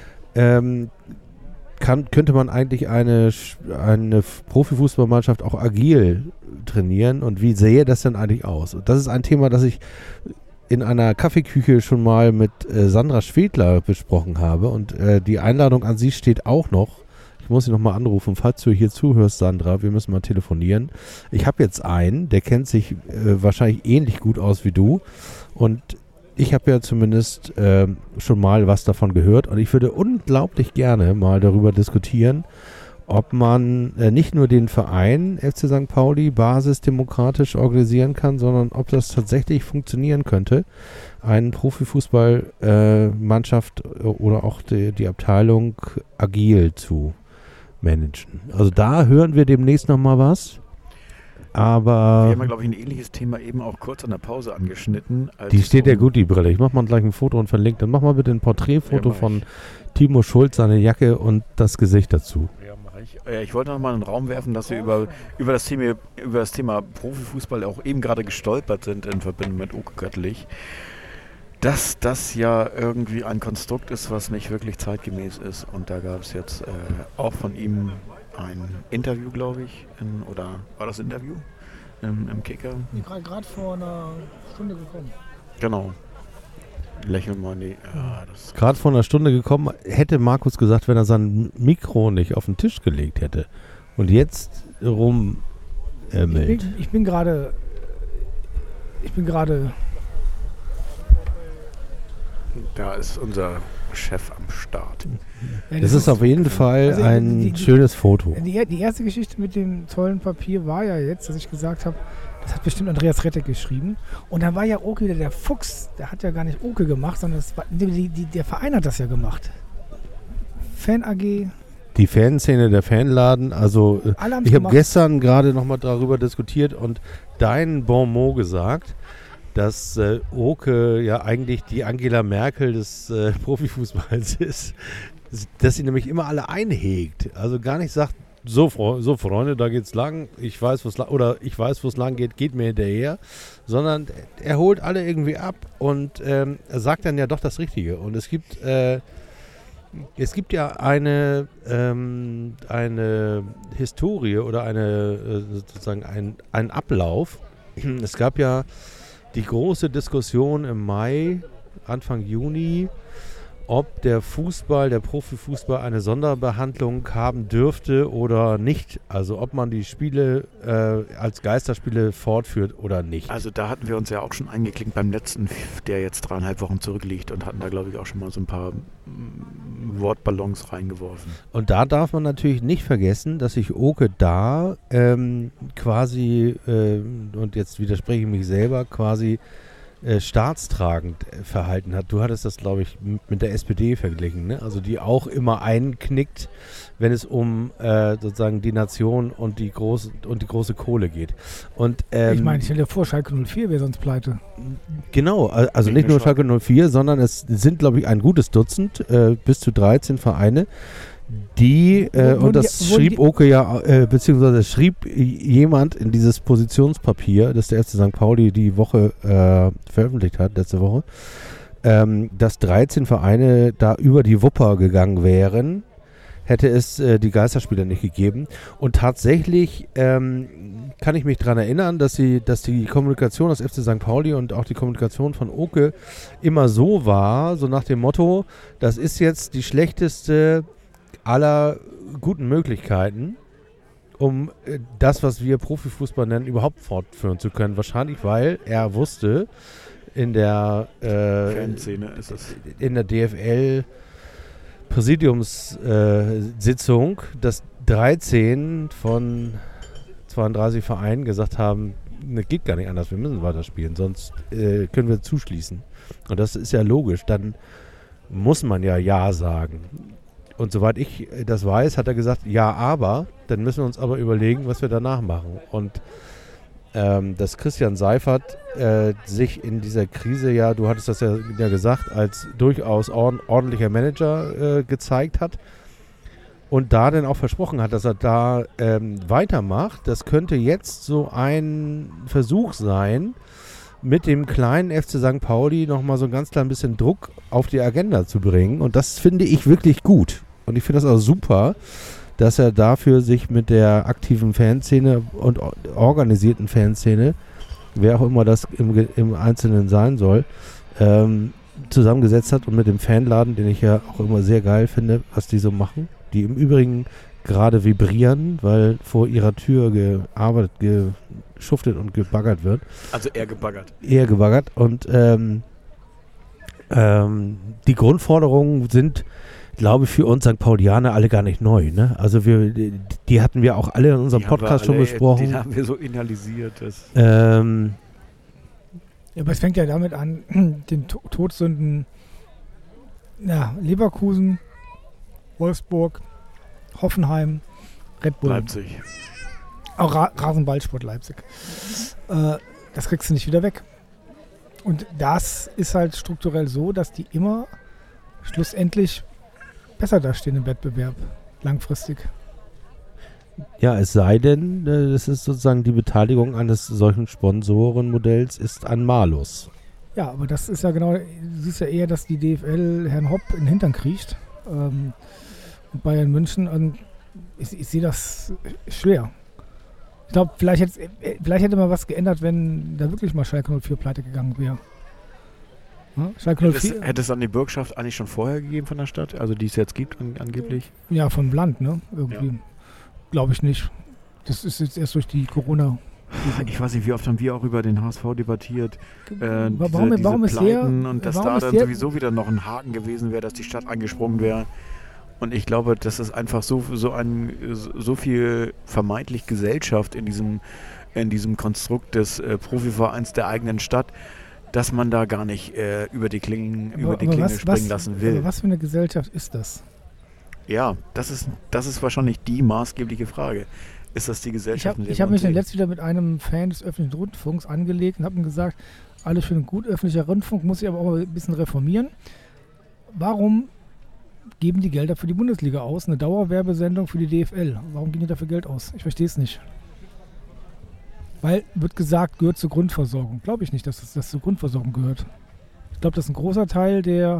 könnte man eigentlich eine Profifußballmannschaft auch agil trainieren und wie sähe das denn eigentlich aus? Und das ist ein Thema, das ich in einer Kaffeeküche schon mal mit Sandra Schwedler besprochen habe und die Einladung an sie steht auch noch. Ich muss sie nochmal anrufen, falls du hier zuhörst, Sandra, wir müssen mal telefonieren. Ich habe jetzt einen, der kennt sich wahrscheinlich ähnlich gut aus wie du und ich habe ja zumindest schon mal was davon gehört und ich würde unglaublich gerne mal darüber diskutieren, ob man nicht nur den Verein FC St. Pauli basisdemokratisch organisieren kann, sondern ob das tatsächlich funktionieren könnte, eine Profifußballmannschaft oder auch die Abteilung agil zu managen. Also da hören wir demnächst nochmal was. Aber wir haben ja, glaube ich, ein ähnliches Thema eben auch kurz an der Pause angeschnitten. Die steht ja gut, die Brille. Ich mache mal gleich ein Foto und verlinke. Dann mach mal bitte ein Porträtfoto von Timo Schulz, seine Jacke und das Gesicht dazu. Ja, mache ich. Ich wollte noch mal in den Raum werfen, dass wir über das Thema Profifußball auch eben gerade gestolpert sind in Verbindung mit Oke Göttlich. Dass das ja irgendwie ein Konstrukt ist, was nicht wirklich zeitgemäß ist. Und da gab es jetzt auch von ihm ein Interview, glaube ich, oder war das Interview im Kicker? Gerade vor einer Stunde gekommen. Genau. Lächeln mal gerade vor einer Stunde gekommen, hätte Markus gesagt, wenn er sein Mikro nicht auf den Tisch gelegt hätte. Und jetzt Ich bin gerade. Da ist unser Chef am Start. Ja, das ist auf jeden Fall ein schönes Foto. Die erste Geschichte mit dem tollen Papier war ja jetzt, dass ich gesagt habe, das hat bestimmt Andreas Rettek geschrieben. Und dann war ja Oke wieder der Fuchs, der hat ja gar nicht Oke gemacht, sondern der Verein hat das ja gemacht. Fan AG. Die Fanszene, der Fanladen, also ich habe gestern gerade nochmal darüber diskutiert und dein Bon mot gesagt, dass Oke ja eigentlich die Angela Merkel des Profifußballs ist, dass sie nämlich immer alle einhegt. Also gar nicht sagt, so Freunde, da geht's lang, ich weiß, wo es lang geht mir hinterher, sondern er holt alle irgendwie ab und er sagt dann ja doch das Richtige. Und es gibt ja eine Historie oder sozusagen einen Ablauf. Es gab ja die große Diskussion im Mai, Anfang Juni, ob der Profifußball eine Sonderbehandlung haben dürfte oder nicht. Also ob man die Spiele als Geisterspiele fortführt oder nicht. Also da hatten wir uns ja auch schon eingeklinkt beim letzten, der jetzt 3,5 Wochen zurückliegt und hatten da, glaube ich, auch schon mal so ein paar Wortballons reingeworfen. Und da darf man natürlich nicht vergessen, dass sich Oke da quasi, und jetzt widerspreche ich mich selber, quasi staatstragend verhalten hat. Du hattest das, glaube ich, mit der SPD verglichen, ne? Also die auch immer einknickt, wenn es um sozusagen die Nation und die große Kohle geht. Und Ich meine, stell dir vor, Schalke 04 wäre sonst pleite. genau, also nicht nur Schalke 04, sondern es sind, glaube ich, ein gutes Dutzend, bis zu 13 Vereine, die, und das schrieb Oke ja, beziehungsweise schrieb jemand in dieses Positionspapier, das der FC St. Pauli die Woche veröffentlicht hat, letzte Woche, dass 13 Vereine da über die Wupper gegangen wären, hätte es die Geisterspiele nicht gegeben. Und tatsächlich kann ich mich daran erinnern, dass die Kommunikation des FC St. Pauli und auch die Kommunikation von Oke immer so war, so nach dem Motto, das ist jetzt die schlechteste aller guten Möglichkeiten, um das, was wir Profifußball nennen, überhaupt fortführen zu können. Wahrscheinlich, weil er wusste, in der Fanszene ist es. In der DFL Präsidiumssitzung, dass 13 von 32 Vereinen gesagt haben, das geht gar nicht anders, wir müssen weiterspielen, sonst können wir zuschließen. Und das ist ja logisch, dann muss man ja sagen. Und soweit ich das weiß, hat er gesagt, ja, aber, dann müssen wir uns aber überlegen, was wir danach machen. Und dass Christian Seifert sich in dieser Krise, ja, du hattest das ja gesagt, als durchaus ordentlicher Manager gezeigt hat und da dann auch versprochen hat, dass er da weitermacht. Das könnte jetzt so ein Versuch sein, mit dem kleinen FC St. Pauli nochmal so ein ganz klein bisschen Druck auf die Agenda zu bringen. Und das finde ich wirklich gut. Und ich finde das auch super, dass er dafür sich mit der aktiven Fanszene und organisierten Fanszene, wer auch immer das im Einzelnen sein soll, zusammengesetzt hat und mit dem Fanladen, den ich ja auch immer sehr geil finde, was die so machen, die im Übrigen gerade vibrieren, weil vor ihrer Tür gearbeitet, geschuftet und gebaggert wird. Also eher gebaggert. Eher gebaggert. Und die Grundforderungen sind, glaube ich, für uns St. Paulianer alle gar nicht neu. Ne? Also die hatten wir auch alle in unserem Podcast schon besprochen. Die haben wir so inhalisiert. Ja, aber es fängt ja damit an, den Todsünden Leverkusen, Wolfsburg, Hoffenheim, Red Bull. Leipzig. Auch Rasenballsport Leipzig. Das kriegst du nicht wieder weg. Und das ist halt strukturell so, dass die immer schlussendlich besser dastehen im Wettbewerb, langfristig. Ja, es sei denn, das ist sozusagen die Beteiligung eines solchen Sponsorenmodells ist ein Malus. Ja, aber das ist ja genau, du siehst ja eher, dass die DFL Herrn Hopp in den Hintern kriecht. Und Bayern München, und ich sehe das schwer. Ich glaube, vielleicht hätte mal was geändert, wenn da wirklich mal Schalke 04 pleite gegangen wäre. Ja, Schalke 04. Hätte es dann die Bürgschaft eigentlich schon vorher gegeben von der Stadt? Also die es jetzt gibt angeblich? Ja, vom Land, ne? Irgendwie. Ja. Glaube ich nicht. Das ist jetzt erst durch die Corona. Ich weiß nicht, wie oft haben wir auch über den HSV debattiert. Warum ist der? Und dass da dann sowieso wieder noch ein Haken gewesen wäre, dass die Stadt angesprungen wäre. Und ich glaube, das ist einfach so viel vermeintlich Gesellschaft in diesem Konstrukt des Profivereins der eigenen Stadt, dass man da gar nicht über die Klingel springen lassen will. Aber was für eine Gesellschaft ist das? Ja, das ist wahrscheinlich die maßgebliche Frage. Ist das die Gesellschaft? Ich habe mich dann letztes wieder mit einem Fan des öffentlichen Rundfunks angelegt und habe ihm gesagt, alles schön und gut, öffentlicher Rundfunk muss sich aber auch ein bisschen reformieren. Warum geben die Gelder für die Bundesliga aus? Eine Dauerwerbesendung für die DFL. Warum geben die dafür Geld aus? Ich verstehe es nicht. Weil, wird gesagt, gehört zur Grundversorgung. Glaube ich nicht, dass das zur Grundversorgung gehört. Ich glaube, dass ein großer Teil der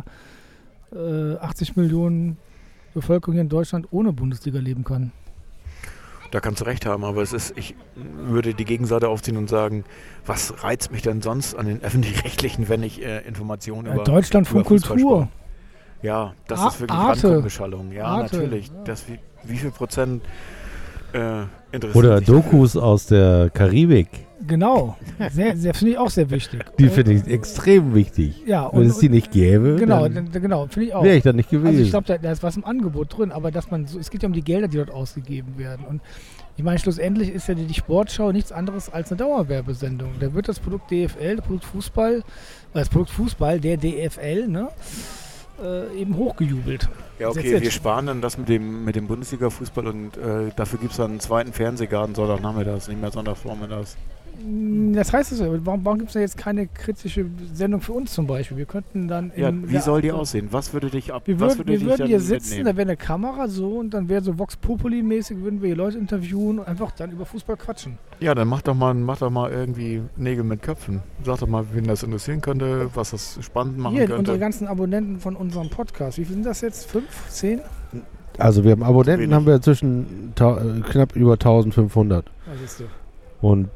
80 Millionen Bevölkerung hier in Deutschland ohne Bundesliga leben kann. Da kannst du recht haben, aber ich würde die Gegenseite aufziehen und sagen, was reizt mich denn sonst an den Öffentlich-Rechtlichen, wenn ich Informationen über Deutschlandfunk Kultur. Ja, das ist wirklich Randgruppenbeschallung. Ja, Arte, natürlich. Ja. Wie viel Prozent interessiert oder Dokus dafür? Aus der Karibik. Genau, sehr finde ich auch sehr wichtig. Die finde ich extrem wichtig. Ja, Wenn es die nicht gäbe, genau, dann finde ich auch. wäre ich da nicht gewesen. Also ich glaube, da ist was im Angebot drin, aber dass man so, es geht ja um die Gelder, die dort ausgegeben werden. Und ich meine, schlussendlich ist ja die Sportschau nichts anderes als eine Dauerwerbesendung. Da wird das Produkt DFL, das Produkt Fußball, der DFL, ne, eben hochgejubelt. Ja, okay, wir sparen dann das mit dem Bundesliga-Fußball und dafür gibt es dann einen zweiten Fernsehgarten Sonntagnachmittags, nicht mehr Sonntagsvormittags. Das heißt es, warum gibt es da jetzt keine kritische Sendung für uns zum Beispiel? Wir könnten dann... Wie soll die aussehen? Was würde dich Wir würden hier sitzen, da wäre eine Kamera so und dann wäre so Vox Populi-mäßig, würden wir hier Leute interviewen und einfach dann über Fußball quatschen. Ja, dann mach doch mal irgendwie Nägel mit Köpfen. Sag doch mal, wen das interessieren könnte, was das spannend machen könnte. Unsere ganzen Abonnenten von unserem Podcast, wie viel sind das jetzt? 5, 10? Also wir haben Abonnenten, haben wir zwischen knapp über 1500. Das ist so. Und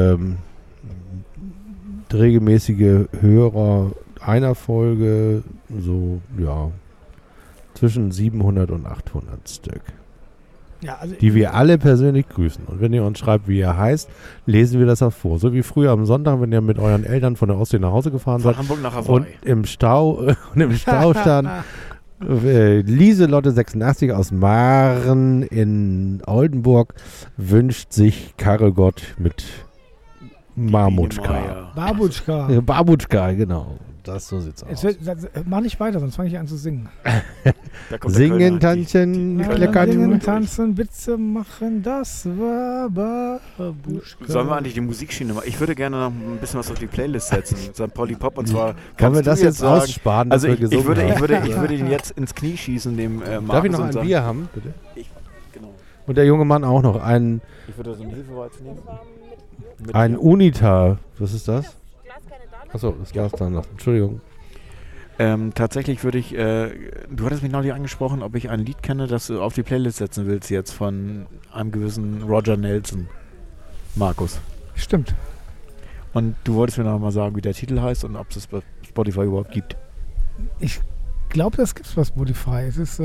regelmäßige Hörer einer Folge so, ja, zwischen 700 und 800 Stück. Ja, also die wir alle persönlich grüßen. Und wenn ihr uns schreibt, wie ihr heißt, lesen wir das auch vor. So wie früher am Sonntag, wenn ihr mit euren Eltern von der Ostsee nach Hause gefahren seid. Von Hamburg nach Hawaii. Und im Stau stand Lieselotte 86 aus Maren in Oldenburg wünscht sich Karel Gott mit Marmutschka. Babutschka, genau. Das so sieht's aus. Mach nicht weiter, sonst fange ich an zu singen. Singen, tanzen, kleckern. Singen, tanzen, Witze machen, das war Babuschka. Sollen wir eigentlich die Musikschiene machen? Ich würde gerne noch ein bisschen was auf die Playlist setzen. St. Pauli Pop und zwar. Können wir das jetzt aussparen? Also ich würde ihn jetzt ins Knie schießen, dem Markus. Darf ich noch ein Bier haben, bitte? Genau. Und der junge Mann auch noch einen. Ich würde so einen Hefeweizen nehmen. Ein Unita. Was ist das? Achso, das Glas dann noch. Entschuldigung. Tatsächlich würde ich, du hattest mich neulich angesprochen, ob ich ein Lied kenne, das du auf die Playlist setzen willst jetzt von einem gewissen Roger Nelson. Markus. Stimmt. Und du wolltest mir noch mal sagen, wie der Titel heißt und ob es bei Spotify überhaupt gibt. Ich glaube, das gibt es bei Spotify. Es ist,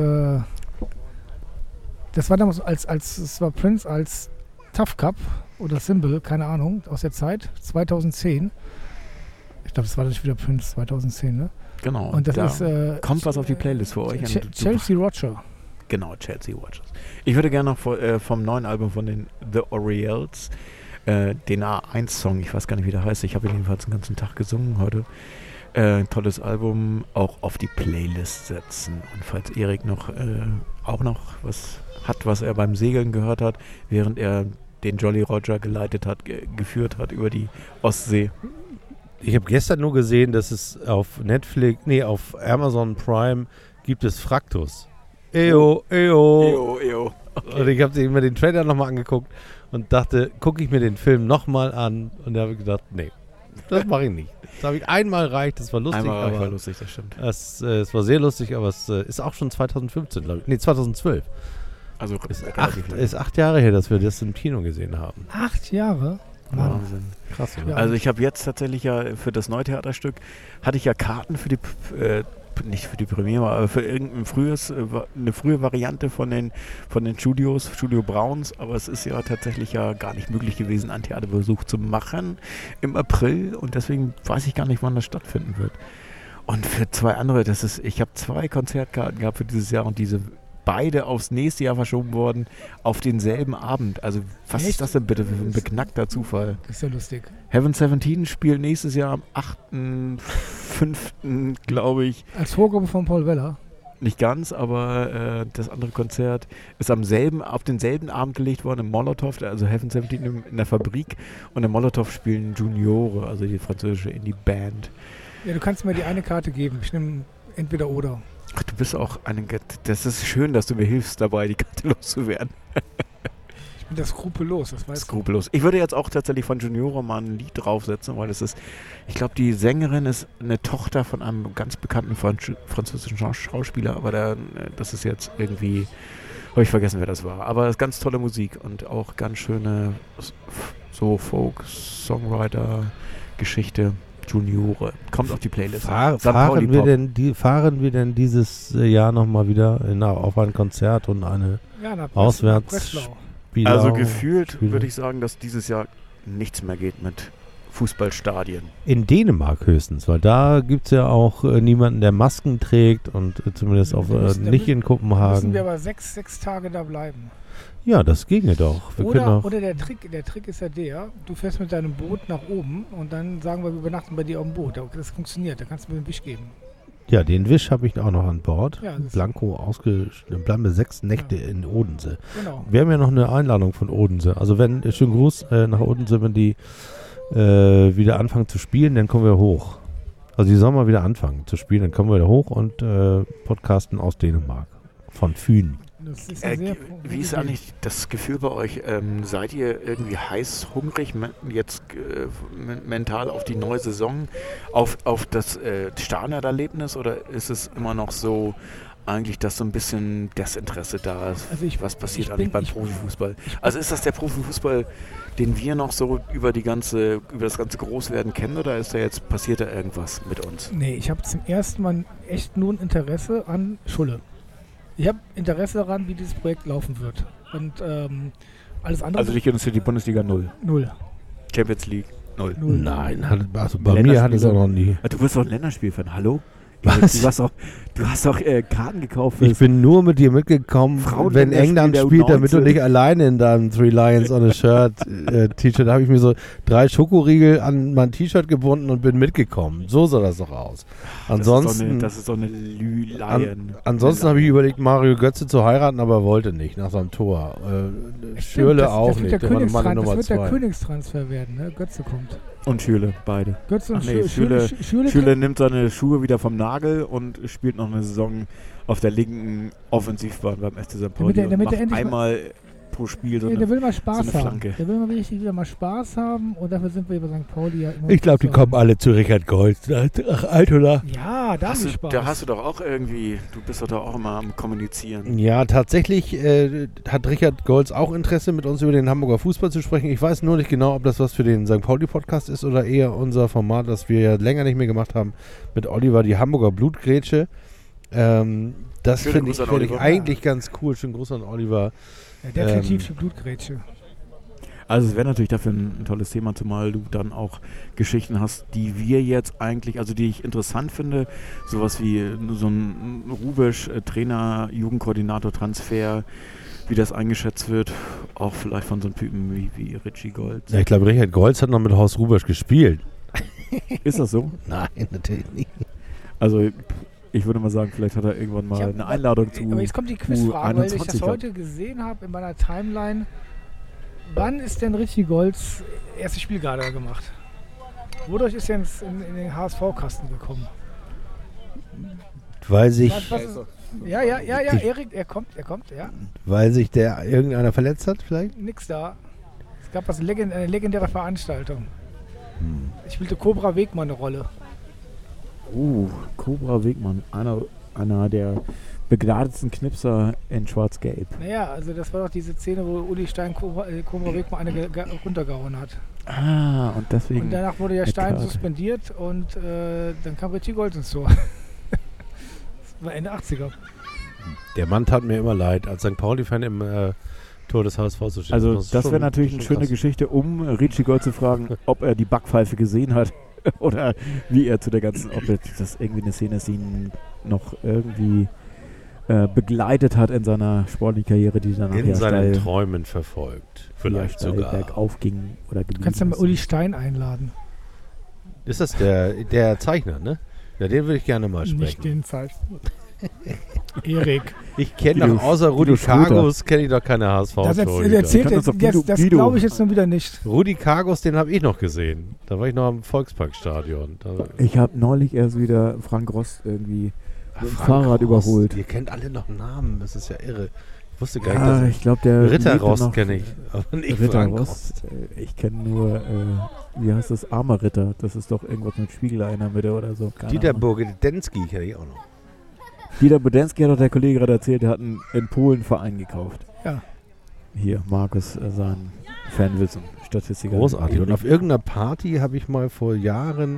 das war damals es war Prince als Tough Cup oder Symbol, keine Ahnung, aus der Zeit, 2010. Ich glaube, das war dann wieder Prince 2010, ne? Genau. Und das ist, kommt was auf die Playlist für euch. Chelsea Roger. Genau, Chelsea Rogers. Ich würde gerne noch vom neuen Album von den The Orioles den A1-Song, ich weiß gar nicht, wie der heißt, ich habe ihn jedenfalls den ganzen Tag gesungen heute. Tolles Album, auch auf die Playlist setzen. Und falls Erik auch noch was hat, was er beim Segeln gehört hat, während er den Jolly Roger geführt hat über die Ostsee. Ich habe gestern nur gesehen, dass es auf auf Amazon Prime gibt es Fraktus. Eo. Und ich habe mir den Trailer nochmal angeguckt und dachte, gucke ich mir den Film nochmal an. Und da habe ich gedacht, nee, das mache ich nicht. Das habe ich einmal reicht, das war lustig. War lustig, das stimmt. Es war sehr lustig, aber es ist auch schon 2015, glaube ich. Nee, 2012. Also ist 8 Jahre her, dass wir das im Kino gesehen haben. 8 Jahre? Wahnsinn. Krass, oder? Also ich habe jetzt tatsächlich ja für das Neutheaterstück, hatte ich ja Karten für die, nicht für die Premiere, aber für irgendein eine frühe Variante von den Studios, Studio Brauns, aber es ist ja tatsächlich ja gar nicht möglich gewesen, einen Theaterbesuch zu machen im April und deswegen weiß ich gar nicht, wann das stattfinden wird. Und für 2 andere, ich habe 2 Konzertkarten gehabt für dieses Jahr und diese beide aufs nächste Jahr verschoben worden, auf denselben Abend. Also was ist das denn bitte für ein beknackter Zufall? Das ist ja lustig. Heaven 17 spielt nächstes Jahr am 8.5., glaube ich. Als Vorgruppe von Paul Weller. Nicht ganz, aber das andere Konzert ist auf denselben Abend gelegt worden im Molotow, also Heaven 17 in der Fabrik und im Molotow spielen Juniore, also die französische Indie-Band. Ja, du kannst mir die eine Karte geben. Ich nehme entweder oder. Ach, du bist auch das ist schön, dass du mir hilfst dabei, die Karte loszuwerden. Ich bin da skrupellos, das weißt du. Skrupellos. Ich würde jetzt auch tatsächlich von Juniore mal ein Lied draufsetzen, weil ich glaube, die Sängerin ist eine Tochter von einem ganz bekannten französischen Schauspieler, aber das ist jetzt irgendwie, habe ich vergessen, wer das war. Aber es ist ganz tolle Musik und auch ganz schöne so Folk-Songwriter-Geschichte. Juniore. Kommt auf die Playlist. Fahren wir denn dieses Jahr nochmal wieder auf ein Konzert und eine Auswärtsspiel? Also gefühlt würde ich sagen, dass dieses Jahr nichts mehr geht mit Fußballstadien. In Dänemark höchstens, weil da gibt es ja auch niemanden, der Masken trägt und zumindest auch nicht in Kopenhagen. Müssen wir aber sechs Tage da bleiben. Ja, das ginge doch. Oder der Trick ist ja du fährst mit deinem Boot nach oben und dann sagen wir übernachten bei dir auf dem Boot. Das funktioniert, da kannst du mir einen Wisch geben. Ja, den Wisch habe ich auch noch an Bord. Ja, Blanco bleiben 6 Nächte in Odense. Genau. Wir haben ja noch eine Einladung von Odense. Also schönen Gruß nach Odense, wenn die wieder anfangen zu spielen, dann kommen wir hoch. Also die sollen mal wieder anfangen zu spielen, dann kommen wir wieder hoch und podcasten aus Dänemark. Von Fyn. Das ist wie ist eigentlich das Gefühl bei euch? Seid ihr irgendwie heiß, hungrig, jetzt mental auf die neue Saison, auf das Stadionerlebnis, oder ist es immer noch so eigentlich, dass so ein bisschen Desinteresse da ist? Also was passiert eigentlich beim Profifußball? Also ist das der Profifußball, den wir noch so über das ganze Großwerden kennen, oder passiert da irgendwas mit uns? Nee, ich habe zum ersten Mal echt nur ein Interesse an Schulle. Ich habe Interesse daran, wie dieses Projekt laufen wird. Und alles andere... Also dich interessiert die Bundesliga 0? 0. Champions League 0? Nein, bei mir hat es auch noch nie. Du bist doch ein Länderspielfan, hallo? Was? Du hast doch Karten gekauft. Ich bin nur mit dir mitgekommen, wenn England spielt, damit du nicht alleine in deinem Three Lions on a Shirt T-Shirt. Da habe ich mir so 3 Schokoriegel an mein T-Shirt gebunden und bin mitgekommen. So sah das doch aus. Ansonsten, das ist so eine Lion. Ansonsten habe ich überlegt, Mario Götze zu heiraten, aber wollte nicht nach seinem Tor. Schürrle auch nicht. Das wird der Königstransfer werden, ne? Götze kommt. Und Schürrle, beide. Götze und Schürrle nimmt seine Schuhe wieder vom Nagel und spielt noch eine Saison auf der linken Offensivbahn beim FC St. Pauli und macht einmal pro Spiel so der will mal Spaß so eine haben. Flanke. Der will mal richtig wieder mal Spaß haben und dafür sind wir bei St. Pauli ja immer. Ich glaube, die kommen alle zu Richard Goltz. Ach, Altona. Ja, da hast du Spaß. Da hast du doch auch irgendwie, du bist doch da auch immer am Kommunizieren. Ja, tatsächlich hat Richard Goltz auch Interesse, mit uns über den Hamburger Fußball zu sprechen. Ich weiß nur nicht genau, ob das was für den St. Pauli-Podcast ist oder eher unser Format, das wir ja länger nicht mehr gemacht haben, mit Oliver, die Hamburger Blutgrätsche. Das finde ich eigentlich ganz cool. Schönen Gruß an Oliver. Ja, definitiv die Blutgrätsche. Also es wäre natürlich dafür ein tolles Thema, zumal du dann auch Geschichten hast, die wir jetzt eigentlich, also die ich interessant finde, sowas wie so ein Rubisch, Trainer, Jugendkoordinator, Transfer, wie das eingeschätzt wird, auch vielleicht von so einem Typen wie Richie Goltz. Ja, ich glaube, Richard Goltz hat noch mit Horst Rubisch gespielt. Ist das so? Nein, natürlich nicht. Also ich würde mal sagen, vielleicht hat er irgendwann mal eine Einladung zu. Aber jetzt kommt die Quizfrage, weil ich das heute gesehen habe in meiner Timeline. Wann ist denn Richie Goltz erstes Spiel gerade gemacht? Wodurch ist er in den HSV-Kasten gekommen? Weil sich... Ja, Erik, er kommt, ja. Weil sich irgendeiner verletzt hat vielleicht? Nix da. Es gab eine legendäre Veranstaltung. Spielte Cobra Wegmann eine Rolle. Cobra Wegmann, einer der begnadetsten Knipser in Schwarz-Gelb. Naja, also das war doch diese Szene, wo Uli Stein Cobra Wegmann eine runtergehauen hat. Ah, und deswegen... Und danach wurde ja Stein suspendiert und dann kam Richie Goltz ins Tor. Das war Ende 80er. Der Mann tat mir immer leid, als St. Pauli-Fan im Tor des HSV zu stehen. Also das wäre natürlich eine schöne Geschichte, um Richie Goltz zu fragen, ob er die Backpfeife gesehen hat. Oder wie er zu der ganzen, ob das irgendwie eine Szene ist, die ihn noch irgendwie begleitet hat in seiner sportlichen Karriere, die dann in seinen Träumen verfolgt. Vielleicht sogar. Bergauf ging oder du kannst ja mal Uli Stein einladen. Ist das der Zeichner, ne? Ja, den würde ich gerne mal sprechen. Nicht den Zeichner. Erik. Ich kenne doch, außer Rudi Kargus, kenne ich doch keine HSV-Torhüter. Das glaube ich jetzt nun wieder nicht. Rudi Kargus, den habe ich noch gesehen. Da war ich noch am Volksparkstadion. Ich habe neulich erst wieder Frank Rost irgendwie mit dem Fahrrad überholt. Ihr kennt alle noch Namen, das ist ja irre. Ich wusste gar nicht, dass ich glaube, der Ritter Rost kenne ich, aber nicht Ritter Frank Rost. Ich kenne nur, wie heißt das, Armer Ritter. Das ist doch irgendwas mit Spiegelein in der Mitte oder so. Dieter Bogdensky kenne ich auch noch. Dieter Bogdensky hat doch der Kollege gerade erzählt, der hat in Polen einen Verein gekauft. Ja. Hier, Markus, sein Fanwissen, Statistiker. Großartig. Und auf irgendeiner Party habe ich mal vor Jahren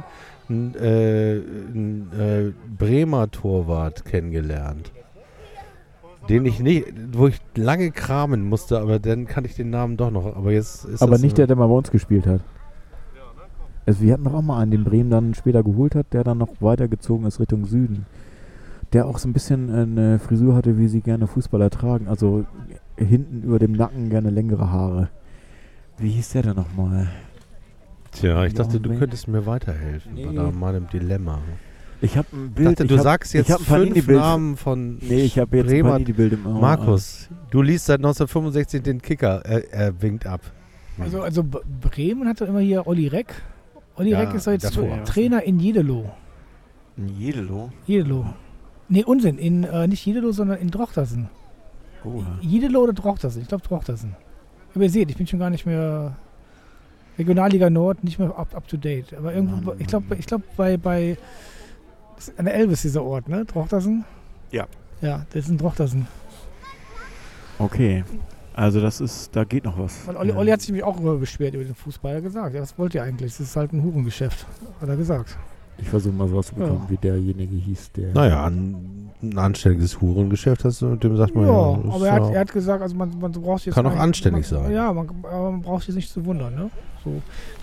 einen Bremer Torwart kennengelernt. Den ich nicht, wo ich lange kramen musste, aber dann kannte ich den Namen doch noch. Aber jetzt ist Aber das nicht der mal bei uns gespielt hat. Also wir hatten doch auch mal einen, den Bremen dann später geholt hat, der dann noch weitergezogen ist Richtung Süden. Der auch so ein bisschen eine Frisur hatte, wie sie gerne Fußballer tragen. Also hinten über dem Nacken gerne längere Haare. Wie hieß der denn nochmal? Tja, ich dachte, du Mensch. könntest mir weiterhelfen bei meinem Dilemma. Ich habe ein Ich Bild. dachte, du sagst jetzt 5 Namen von Ich habe jetzt ein Bremer. Panini-Bild im Auge. Markus, du liest seit 1965 den Kicker. Er winkt ab. Also Bremen hat doch immer hier Olli Reck. Olli Ja, Reck ist doch jetzt davor. Trainer in Jeddelo. Jedelo. Jeddelo. Nee, Unsinn. Nicht Jeddelo, sondern in Drochtersen. Oh, Jeddelo oder Drochtersen? Ich glaube Drochtersen. Aber ihr seht, ich bin schon gar nicht mehr Regionalliga Nord, nicht mehr up to date. Aber irgendwo, ich glaube bei an der Elbe ist dieser Ort, ne? Drochtersen? Ja. Ja, das ist in Drochtersen. okay. Also da geht noch was. Weil Olli hat sich nämlich auch beschwert über den Fußball. Er hat gesagt, ja, was wollt ihr eigentlich? Das ist halt ein Hurengeschäft, hat er gesagt. Ich versuche mal sowas zu bekommen, wie derjenige hieß, der... Naja, ein anständiges Hurengeschäft hast du, dem sagt man Ja, ist aber er hat gesagt, also man braucht jetzt... Kann auch anständig sein. Ja, aber man braucht sich nicht zu wundern, ne? So.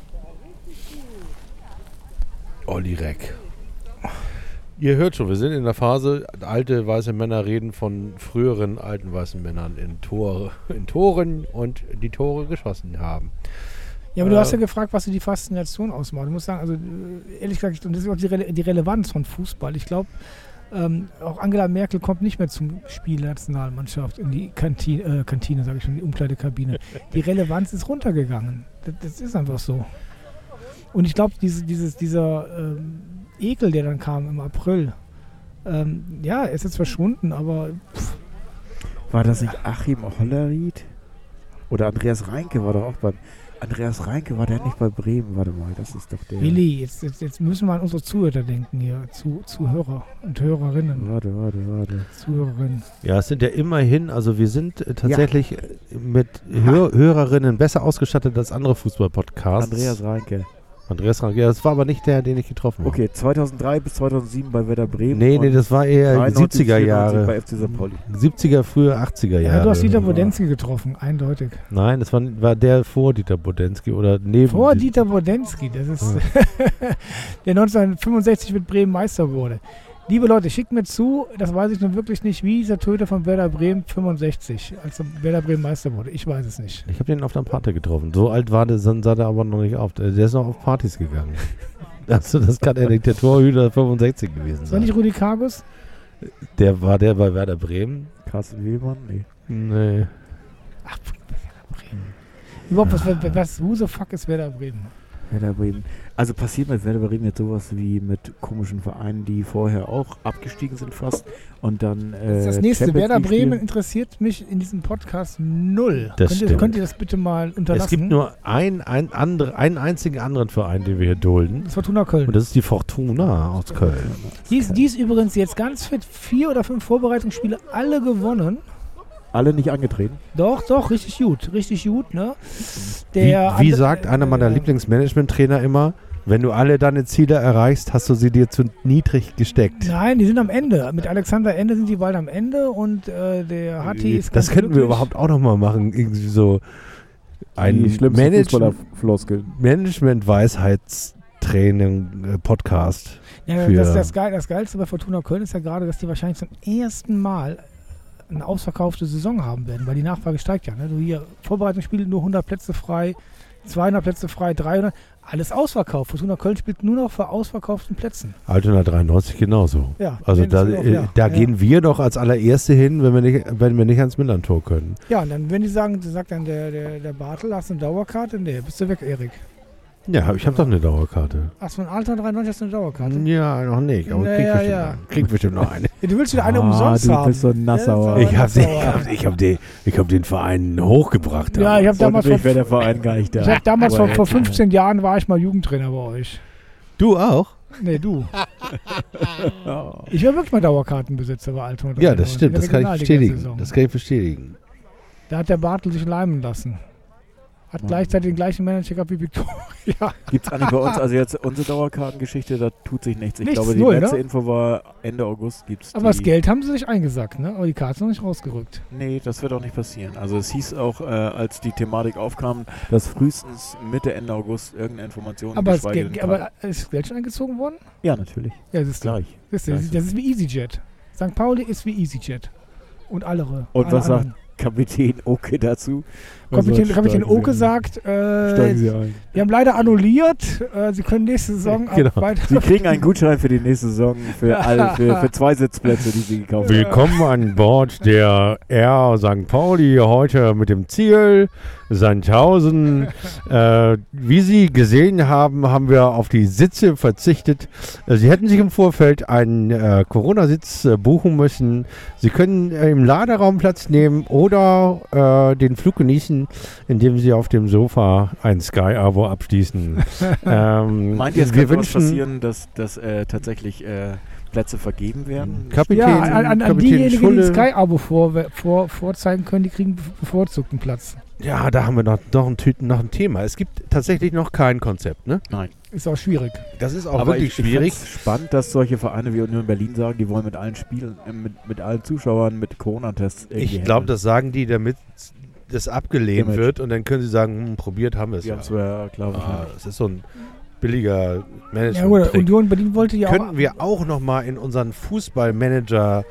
Olli Reck. Ihr hört schon, wir sind in der Phase, alte weiße Männer reden von früheren alten weißen Männern in Toren und die Tore geschossen haben. Ja, aber du hast ja gefragt, was so die Faszination ausmacht. Ich muss sagen, also ehrlich gesagt, und das ist auch die Relevanz von Fußball. Ich glaube, auch Angela Merkel kommt nicht mehr zum Spiel der Nationalmannschaft in die Kantine, sage ich schon, die Umkleidekabine. Die Relevanz ist runtergegangen. Das ist einfach so. Und ich glaube, dieser Ekel, der dann kam im April, ja, er ist jetzt verschwunden, aber War das nicht Achim Hollerried? Oder Andreas Reinke war doch auch beim... Andreas Reinke, war der nicht bei Bremen? Warte mal, das ist doch der... Willi, jetzt müssen wir an unsere Zuhörer denken hier, Zuhörer und Hörerinnen. Warte. Zuhörerinnen. Ja, es sind ja immerhin, also wir sind tatsächlich mit Hörerinnen besser ausgestattet als andere Fußball-Podcasts. Andreas Reinke, ja, das war aber nicht der, den ich getroffen habe. Okay, 2003 bis 2007 bei Werder Bremen. Nee, das war eher 93, 70er 94 Jahre. bei FC St. Pauli. 70er, frühe 80er Jahre. Ja, du hast Dieter Bodensky getroffen, eindeutig. Nein, das war der vor Dieter Bodensky oder neben. Vor Dieter Bodensky, das ist der 1965 mit Bremen Meister wurde. Liebe Leute, schickt mir zu, das weiß ich nun wirklich nicht, wie dieser Töter von Werder Bremen 65, als Werder Bremen Meister wurde. Ich weiß es nicht. Ich habe den auf der Party getroffen. So alt war der, dann sah der aber noch nicht auf. Der ist noch auf Partys gegangen. Also das kann der Torhüter 65 gewesen War sein. nicht Rudi Kargus? War der bei Werder Bremen? Carsten Wielmann? Nee. Ach, Werder Bremen. Überhaupt, who the fuck ist Werder Bremen? Werder Bremen. Also passiert mit Werder Bremen jetzt sowas wie mit komischen Vereinen, die vorher auch abgestiegen sind fast und dann Das nächste, Champions Werder League Bremen spielen. interessiert mich in diesem Podcast null. Das stimmt. Könnt ihr das bitte mal unterlassen? Es gibt nur einen einzigen anderen Verein, den wir hier dulden. Das Fortuna Köln. Und das ist die Fortuna aus Köln. Die ist übrigens jetzt ganz fit. 4 oder 5 Vorbereitungsspiele, alle gewonnen. Alle nicht angetreten. Doch, richtig gut, ne? Wie sagt einer meiner Lieblingsmanagement-Trainer immer, wenn du alle deine Ziele erreichst, hast du sie dir zu niedrig gesteckt. Nein, die sind am Ende. Mit Alexander Ende sind die bald am Ende und der Hatti ist ganz Das könnten wir glücklich. überhaupt auch nochmal machen. Irgendwie so ein Die schlimmsten Fußballer-Floskeln. Management-Weisheitstraining-Podcast. Ja, für- das Geilste bei Fortuna Köln ist ja gerade, dass die wahrscheinlich zum ersten Mal eine ausverkaufte Saison haben werden, weil die Nachfrage steigt ja. Ne? Du hier Vorbereitungsspiele, nur 100 Plätze frei, 200 Plätze frei, 300, alles ausverkauft. Fortuna Köln spielt nur noch vor ausverkauften Plätzen. Altona 93 genauso. Ja, Also da, auch, ja. da Ja. gehen wir doch als allererste hin, wenn wir nicht ans Millantor können. Ja, und dann, wenn die sagen, sagt dann der Bartel, hast du eine Dauerkarte? Nee, bist du weg, Erik. Ja, ich habe doch eine Dauerkarte. Ach, von Alter 93 hast du eine Dauerkarte? Ja, noch nicht, aber krieg bestimmt noch eine. Ja, du willst wieder eine umsonst du haben. bist so ein Nassauer. Ja, Ich hab den Verein hochgebracht. Ja, ich habe damals, Mich wäre der Verein gar nicht da. ich hab damals Aber vor 15 Jahren war ich mal Jugendtrainer bei euch. Du auch? Nee, du. Ich war wirklich mal Dauerkartenbesitzer bei Altona. Ja, das stimmt, das kann ich bestätigen. Regionalliga-Saison. Das kann ich bestätigen. Da hat der Bartel sich leimen lassen. Hat gleichzeitig den gleichen Manager gehabt wie Viktoria. Gibt es eigentlich bei uns, also jetzt unsere Dauerkartengeschichte, da tut sich nichts. Ich glaube, die null, letzte ne? Info war Ende August gibt's Aber das Geld haben sie sich eingesackt, ne? Aber die Karte ist noch nicht rausgerückt. Nee, das wird auch nicht passieren. Also es hieß auch, als die Thematik aufkam, dass frühestens Mitte, Ende August irgendeine Information Aber, geschweige denn aber ist das Geld schon eingezogen worden? ja, natürlich. Ja, das ist Gleich. Das ist wie EasyJet. St. Pauli ist wie EasyJet. Und alle Und was anderen. sagt Kapitän Oke dazu? Kapitän Oke sagt, Steigen Sie ein. wir haben leider annulliert. Sie können nächste Saison Genau. auch weiter. Sie kriegen einen Gutschein für die nächste Saison für 2 Sitzplätze, die Sie gekauft haben. Willkommen an Bord der Air St. Pauli, heute mit dem Ziel Sandhausen. Wie Sie gesehen haben, haben wir auf die Sitze verzichtet. Sie hätten sich im Vorfeld einen Corona-Sitz buchen müssen. Sie können im Laderaum Platz nehmen oder den Flug genießen, indem Sie auf dem Sofa ein Sky-Abo abschließen. Meint ihr, es wir könnte was wünschen passieren, dass tatsächlich Plätze vergeben werden? Kapitän, Ja, an Kapitän diejenigen, die Schulle. ein Sky-Abo vorzeigen können, die kriegen bevorzugten Platz. Ja, da haben wir noch ein Thema. Es gibt tatsächlich noch kein Konzept, ne? Nein. Ist auch schwierig. Das ist auch Aber wirklich ich schwierig. find's spannend, dass solche Vereine wie Union Berlin sagen, die wollen mit allen Spielen, mit allen Zuschauern, mit Corona-Tests irgendwie Ich glaube, handeln. das sagen die, damit das abgelehnt Image. wird und dann können sie sagen, probiert haben wir es Die ja. haben es ja, glaube ich. Ah, das ist so ein billiger Ja, gut, Management-Trick. Union Berlin wollte ja Könnten auch. wir auch noch mal in unseren Fußballmanager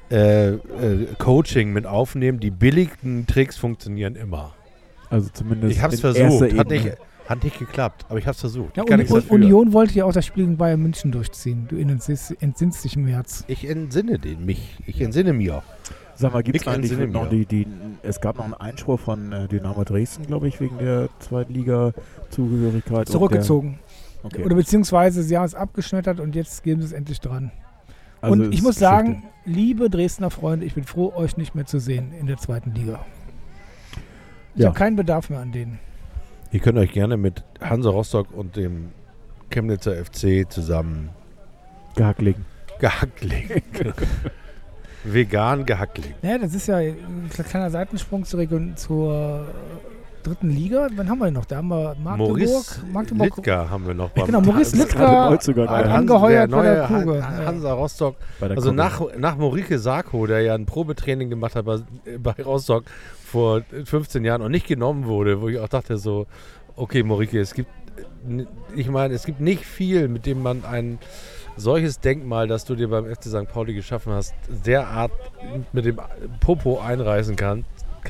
Coaching mit aufnehmen. Die billigen Tricks funktionieren immer. Also zumindest Ich habe es in erster versucht. Ebene. Hat nicht geklappt, aber ich habe es versucht. Ja, Ich kann nichts dafür. Union wollte ja auch das Spiel gegen Bayern München durchziehen. Du entsinnst dich im März. Ich entsinne mir. Sag mal, gibt es Ich eigentlich entsinne noch mir. es gab noch einen Einspruch von Dynamo Dresden, glaube ich, wegen der Zweitliga-Zugehörigkeit. Zurückgezogen. Okay. Oder beziehungsweise sie haben es abgeschmettert und jetzt geben sie es endlich dran. Also und ich ist muss sagen, Geschichte. liebe Dresdner Freunde, ich bin froh, euch nicht mehr zu sehen in der zweiten Liga. Ich Ja. habe keinen Bedarf mehr an denen. Ihr könnt euch gerne mit Hansa Rostock und dem Chemnitzer FC zusammen gehackt legen. gehackt legen. Vegan gehackt legen. Ja, das ist ja ein kleiner Seitensprung zur dritten Liga. Wann haben wir denn noch? Da haben wir Maurice Magdeburg. Litka haben wir noch beim Genau, Maurice Das ist gerade Litka Neuzugang, hat ja. angeheuert der bei der neue Kluge. Hansa Rostock. Bei der Also Kuppe. nach Morike Sarko, der ja ein Probetraining gemacht hat bei Rostock vor 15 Jahren und nicht genommen wurde, wo ich auch dachte so, okay Morike, es gibt nicht viel, mit dem man ein solches Denkmal, das du dir beim FC St. Pauli geschaffen hast, derart mit dem Popo einreißen kann.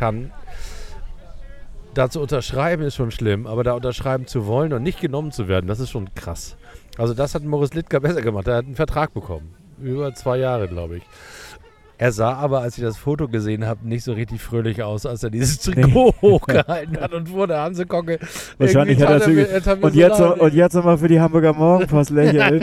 Da zu unterschreiben ist schon schlimm, aber da unterschreiben zu wollen und nicht genommen zu werden, das ist schon krass. Also das hat Maurice Litka besser gemacht. Er hat einen Vertrag bekommen. Über 2 Jahre, glaube ich. Er sah aber, als ich das Foto gesehen habe, nicht so richtig fröhlich aus, als er dieses Trikot hochgehalten hat und vor der Hansekocke. Wahrscheinlich irgendwie hat er tat mir und so jetzt leid. und jetzt nochmal für die Hamburger Morgenpost lächeln.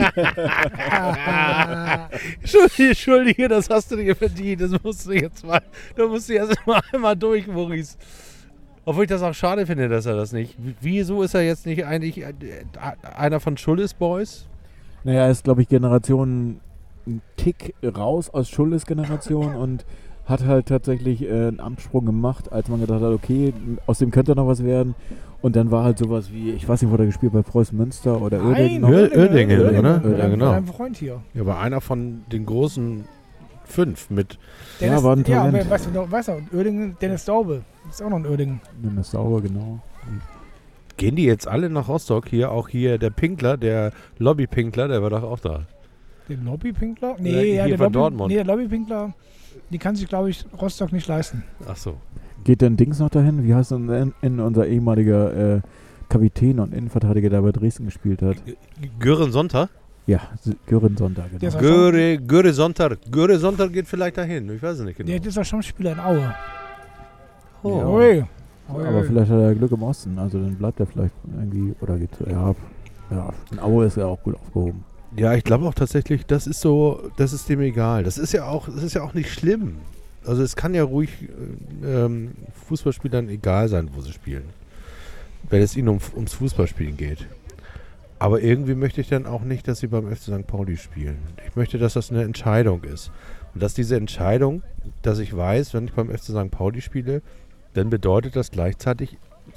Entschuldige, das hast du dir verdient. Das musst du jetzt mal. Du musst jetzt mal einmal durch, Maurice. Obwohl ich das auch schade finde, dass er das nicht. Wieso ist er jetzt nicht eigentlich einer von Schulles Boys? Naja, er ist, glaube ich, Generation ein Tick raus aus Schulles Generation und hat halt tatsächlich einen Amtssprung gemacht, als man gedacht hat, okay, aus dem könnte noch was werden. Und dann war halt sowas wie, ich weiß nicht, wo er gespielt bei Preußen Münster oder Uerdingen. Uerdingen, oder? Ja, Ja, genau. Dein Freund hier. Er war einer von den großen 5 mit. Dennis, war ein ja, Talent. weißt du, Uerdingen, Dennis Daube. Ist auch noch ein Uerdingen. Das ist sauber, genau. Gehen die jetzt alle nach Rostock? Auch hier der Pinkler, der Lobby-Pinkler, der war doch auch da. Den Lobby-Pinkler? Ja, Nee, hier der von Dortmund. Nee, der Lobby-Pinkler, die kann sich, glaube ich, Rostock nicht leisten. Ach so. Geht denn Dings noch dahin? Wie heißt denn unser ehemaliger Kapitän und Innenverteidiger, der bei Dresden gespielt hat? Gören Sonntag? Ja, Görin Sonntag, Der ist genau. auch Göre Sonntag. Göre Sonntag geht vielleicht dahin. Ich weiß es nicht genau. Der ist auch schon Spieler in Aue. Oh. Ja. Ui. Aber vielleicht hat er Glück im Osten, also dann bleibt er vielleicht irgendwie, oder geht ja, in Aue ist er auch gut aufgehoben. Ja, ich glaube auch tatsächlich, das ist dem egal. Das ist ja auch nicht schlimm. Also es kann ja ruhig Fußballspielern egal sein, wo sie spielen. Wenn es ihnen ums Fußballspielen geht. Aber irgendwie möchte ich dann auch nicht, dass sie beim FC St. Pauli spielen. Ich möchte, dass das eine Entscheidung ist. Und dass diese Entscheidung, dass ich weiß, wenn ich beim FC St. Pauli spiele, dann bedeutet das gleichzeitig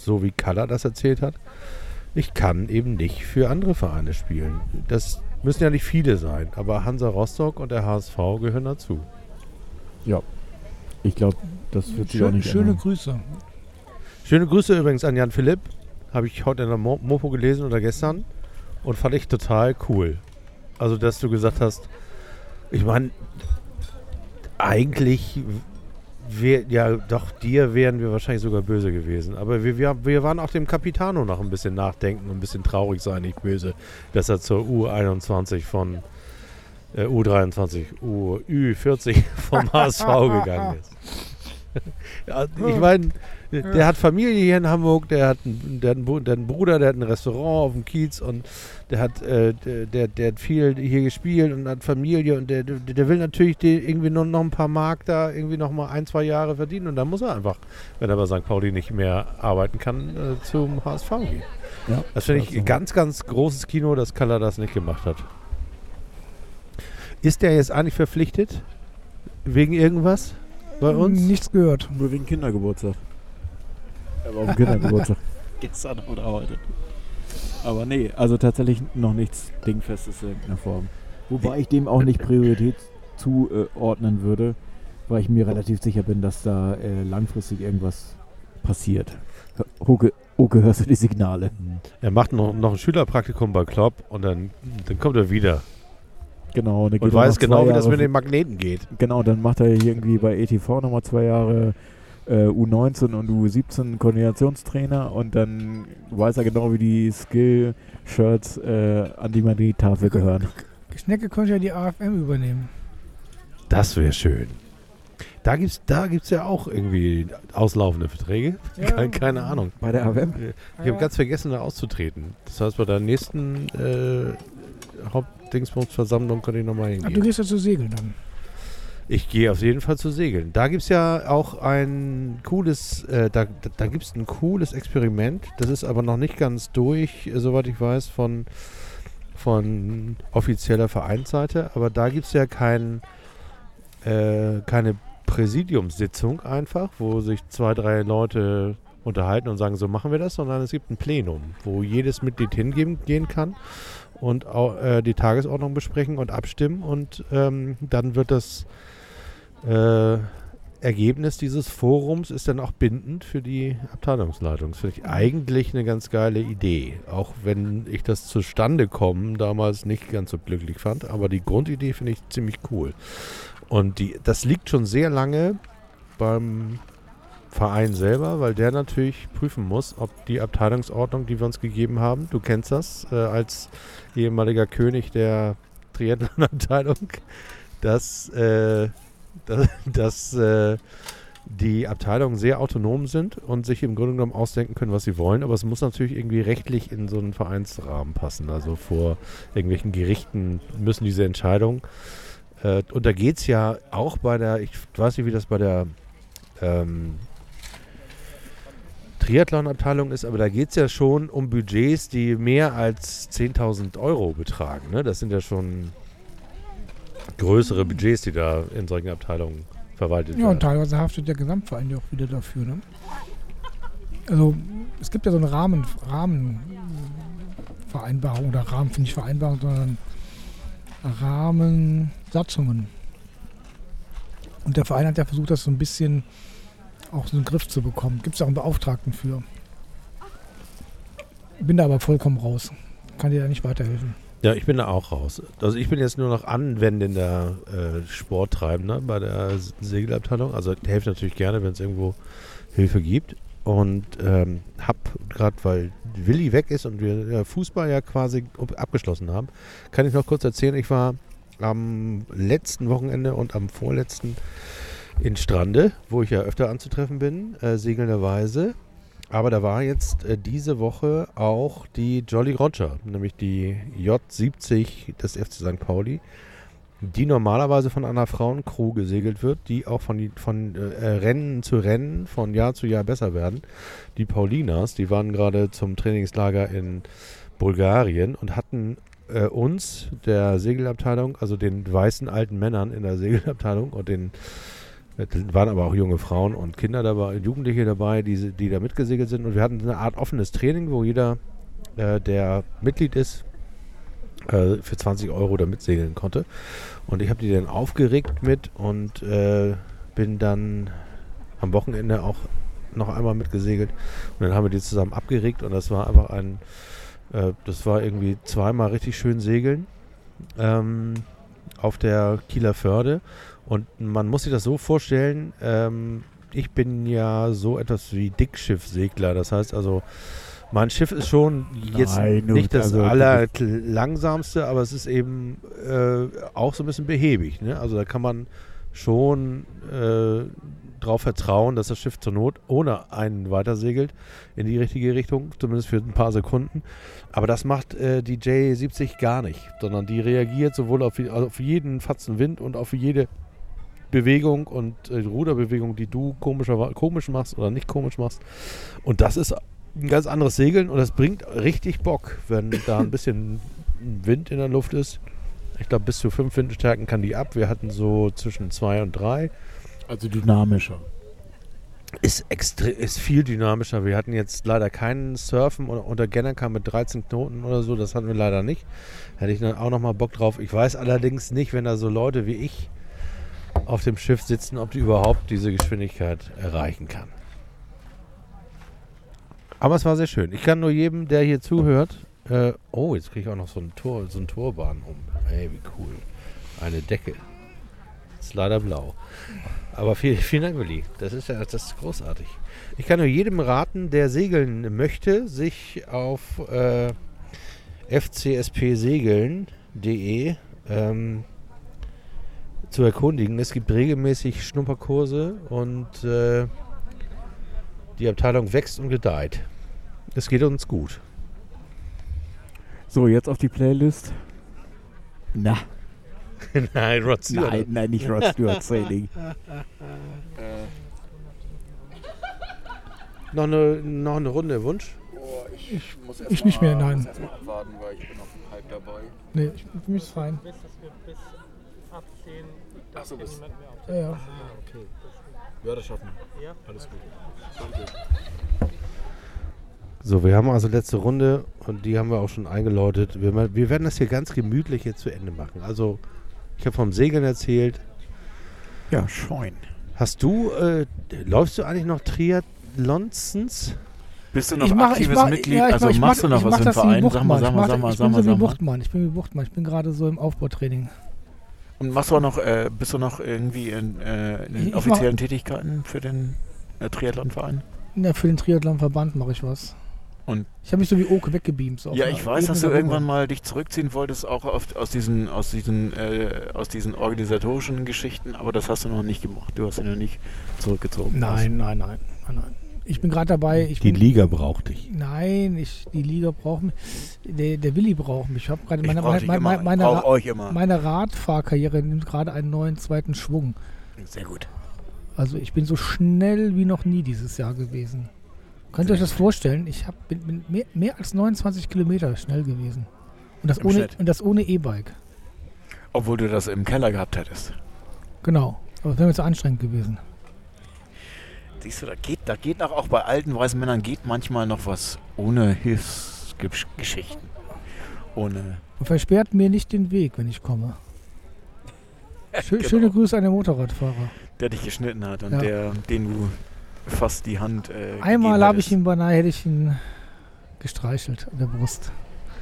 so wie Kaller das erzählt hat, ich kann eben nicht für andere Vereine spielen. Das müssen ja nicht viele sein, aber Hansa Rostock und der HSV gehören dazu. Ja, ich glaube, das wird sich auch nicht Schöne ändern. Grüße. Schöne Grüße übrigens an Jan Philipp. Habe ich heute in der Mopo gelesen oder gestern und fand ich total cool. Also, dass du gesagt hast, ich meine, eigentlich dir wären wir wahrscheinlich sogar böse gewesen. Aber wir waren auch dem Capitano noch ein bisschen nachdenken und ein bisschen traurig sein, nicht böse, dass er zur U21 von U23, U40 vom HSV gegangen ist. Ja, ich meine, der hat Familie hier in Hamburg, der hat einen Bruder, der hat ein Restaurant auf dem Kiez und der hat viel hier gespielt und hat Familie und der will natürlich irgendwie nur noch ein paar Mark da irgendwie noch mal 1-2 Jahre verdienen und dann muss er einfach, wenn er bei St. Pauli nicht mehr arbeiten kann, zum HSV gehen. Ja, das finde ich ein ganz, ganz großes Kino, dass Kaller das nicht gemacht hat. Ist der jetzt eigentlich verpflichtet? Wegen irgendwas? Bei uns? Nichts gehört. Nur wegen Kindergeburtstag. Er war auf dem Kindergeburtstag. Gestern oder heute. Aber nee, also tatsächlich noch nichts Dingfestes in irgendeiner Form. Wobei ich dem auch nicht Priorität zuordnen würde, weil ich mir relativ sicher bin, dass da langfristig irgendwas passiert. Hoke, hörst du die Signale? Er macht noch ein Schülerpraktikum bei Klopp und dann kommt er wieder. Genau. Und weiß genau, wie das mit den Magneten geht. Genau, dann macht er irgendwie bei ETV nochmal 2 Jahre U19 und U17 Koordinationstrainer und dann weiß er genau, wie die Skill-Shirts an die Magnettafel gehören. Schnecke könnte ja die AFM übernehmen. Das wäre schön. Da gibt's ja auch irgendwie auslaufende Verträge. Ja. Keine Ahnung. Bei der AFM? Ich habe ganz vergessen, da auszutreten. Das heißt, bei der nächsten Hauptdingsbumsversammlung kann ich nochmal hingehen. Ach, du gehst ja zu segeln dann. Ich gehe auf jeden Fall zu segeln. Da gibt es ja auch ein cooles, da gibt es ein cooles Experiment. Das ist aber noch nicht ganz durch, soweit ich weiß, von offizieller Vereinsseite. Aber da gibt es ja keine Präsidiumssitzung einfach, wo sich 2-3 Leute unterhalten und sagen, so machen wir das, sondern es gibt ein Plenum, wo jedes Mitglied hingehen kann und auch die Tagesordnung besprechen und abstimmen und dann wird das Ergebnis dieses Forums ist dann auch bindend für die Abteilungsleitung. Das finde ich eigentlich eine ganz geile Idee, auch wenn ich das Zustandekommen damals nicht ganz so glücklich fand, aber die Grundidee finde ich ziemlich cool. Und das liegt schon sehr lange beim Verein selber, weil der natürlich prüfen muss, ob die Abteilungsordnung, die wir uns gegeben haben, du kennst das als ehemaliger König der Triathlon-Abteilung, dass die Abteilungen sehr autonom sind und sich im Grunde genommen ausdenken können, was sie wollen, aber es muss natürlich irgendwie rechtlich in so einen Vereinsrahmen passen. Also vor irgendwelchen Gerichten müssen diese Entscheidungen und da geht es ja auch ich weiß nicht, wie das bei der Triathlon-Abteilung ist, aber da geht es ja schon um Budgets, die mehr als 10.000 Euro betragen. Ne? Das sind ja schon größere Budgets, die da in solchen Abteilungen verwaltet werden. Ja, und teilweise haftet der Gesamtverein ja auch wieder dafür. Ne? Also es gibt ja so eine Rahmenvereinbarung oder nicht Vereinbarung, sondern Rahmensatzungen. Und der Verein hat ja versucht, das so ein bisschen auch so in den Griff zu bekommen. Gibt es auch einen Beauftragten für. Bin da aber vollkommen raus. Kann dir da nicht weiterhelfen. Ja, ich bin da auch raus. Also ich bin jetzt nur noch anwendender Sporttreibender bei der Segelabteilung. Also ich helfe natürlich gerne, wenn es irgendwo Hilfe gibt. Und habe gerade, weil Willi weg ist und wir Fußball ja quasi abgeschlossen haben, kann ich noch kurz erzählen, ich war am letzten Wochenende und am vorletzten in Strande, wo ich ja öfter anzutreffen bin, segelnderweise. Aber da war jetzt diese Woche auch die Jolly Roger, nämlich die J70 des FC St. Pauli, die normalerweise von einer Frauencrew gesegelt wird, die auch von Rennen zu Rennen, von Jahr zu Jahr besser werden. Die Paulinas, die waren gerade zum Trainingslager in Bulgarien und hatten uns, der Segelabteilung, also den weißen alten Männern in der Segelabteilung und den Es waren aber auch junge Frauen und Kinder dabei, Jugendliche dabei, die da mitgesegelt sind. Und wir hatten eine Art offenes Training, wo jeder, der Mitglied ist, für 20 € da mitsegeln konnte. Und ich habe die dann aufgeregt mit und bin dann am Wochenende auch noch einmal mitgesegelt. Und dann haben wir die zusammen abgeregt und das war einfach das war irgendwie zweimal richtig schön segeln auf der Kieler Förde. Und man muss sich das so vorstellen, ich bin ja so etwas wie Dickschiffsegler. Das heißt also, mein Schiff ist schon jetzt nicht das allerlangsamste, aber es ist eben auch so ein bisschen behäbig. Ne? Also da kann man schon darauf vertrauen, dass das Schiff zur Not ohne einen weitersegelt in die richtige Richtung, zumindest für ein paar Sekunden. Aber das macht die J70 gar nicht, sondern die reagiert sowohl auf jeden Fatzen Wind und auf jede Bewegung und Ruderbewegung, die du komisch machst oder nicht komisch machst. Und das ist ein ganz anderes Segeln und das bringt richtig Bock, wenn da ein bisschen Wind in der Luft ist. Ich glaube, bis zu 5 Windstärken kann die ab. Wir hatten so zwischen 2 und 3. Also dynamischer. Ist viel dynamischer. Wir hatten jetzt leider keinen Surfen unter Gennaker mit 13 Knoten oder so. Das hatten wir leider nicht. Hätte ich dann auch nochmal Bock drauf. Ich weiß allerdings nicht, wenn da so Leute wie ich auf dem Schiff sitzen, ob die überhaupt diese Geschwindigkeit erreichen kann. Aber es war sehr schön. Ich kann nur jedem, der hier zuhört, jetzt kriege ich auch noch so ein Turban um. Ey, wie cool. Eine Decke. Ist leider blau. Aber vielen Dank, Willi. Das ist großartig. Ich kann nur jedem raten, der segeln möchte, sich auf fcspsegeln.de zu erkundigen. Es gibt regelmäßig Schnupperkurse und die Abteilung wächst und gedeiht. Es geht uns gut. So, jetzt auf die Playlist. Na. Nein, Rod Stewart. Nein, nicht Rod Stewart Sailing. Noch eine Runde Wunsch? Ich muss nicht mehr, nein. Abwarten, weil ich bin noch halb dabei. Nee, für mich ist fein. Bis ab 10. Achso, bis. Ja. Okay. Ja, das schaffen wir. Ja? Alles gut. Danke. So, wir haben also letzte Runde und die haben wir auch schon eingeläutet. Wir werden das hier ganz gemütlich jetzt zu Ende machen. Also, ich habe vom Segeln erzählt. Ja, schön. Läufst du eigentlich noch Triathlonsens? Bist du noch aktives Mitglied? Machst du noch was im Verein? Sag mal. Ich bin wie Buchtmann. Ich bin gerade so im Aufbautraining. Und bist du noch irgendwie in offiziellen Tätigkeiten für den Triathlonverein? Ja, für den Triathlonverband mache ich was. Und ich habe mich so wie Oke weggebeamt. So ja, ich weiß, dass du irgendwann mal dich zurückziehen wolltest, auch aus diesen organisatorischen Geschichten, aber das hast du noch nicht gemacht. Du hast dich noch nicht zurückgezogen. Nein. Ich bin gerade dabei. Die Liga braucht dich. Nein, die Liga braucht mich. Der Willi braucht mich. Ich habe gerade meine Radfahrkarriere nimmt gerade einen neuen zweiten Schwung. Sehr gut. Also ich bin so schnell wie noch nie dieses Jahr gewesen. Könnt ihr euch das vorstellen? Ich bin mehr als 29 Kilometer schnell gewesen. Und das ohne E-Bike. Obwohl du das im Keller gehabt hättest. Genau. Aber das wäre mir zu anstrengend gewesen. Siehst du, da geht auch bei alten weißen Männern geht manchmal noch was ohne Hilfsgeschichten. Und versperrt mir nicht den Weg, wenn ich komme. Genau. Schöne Grüße an den Motorradfahrer. Der dich geschnitten hat und den du fast die Hand einmal habe ich ihn hätte ich ihn gestreichelt an der Brust.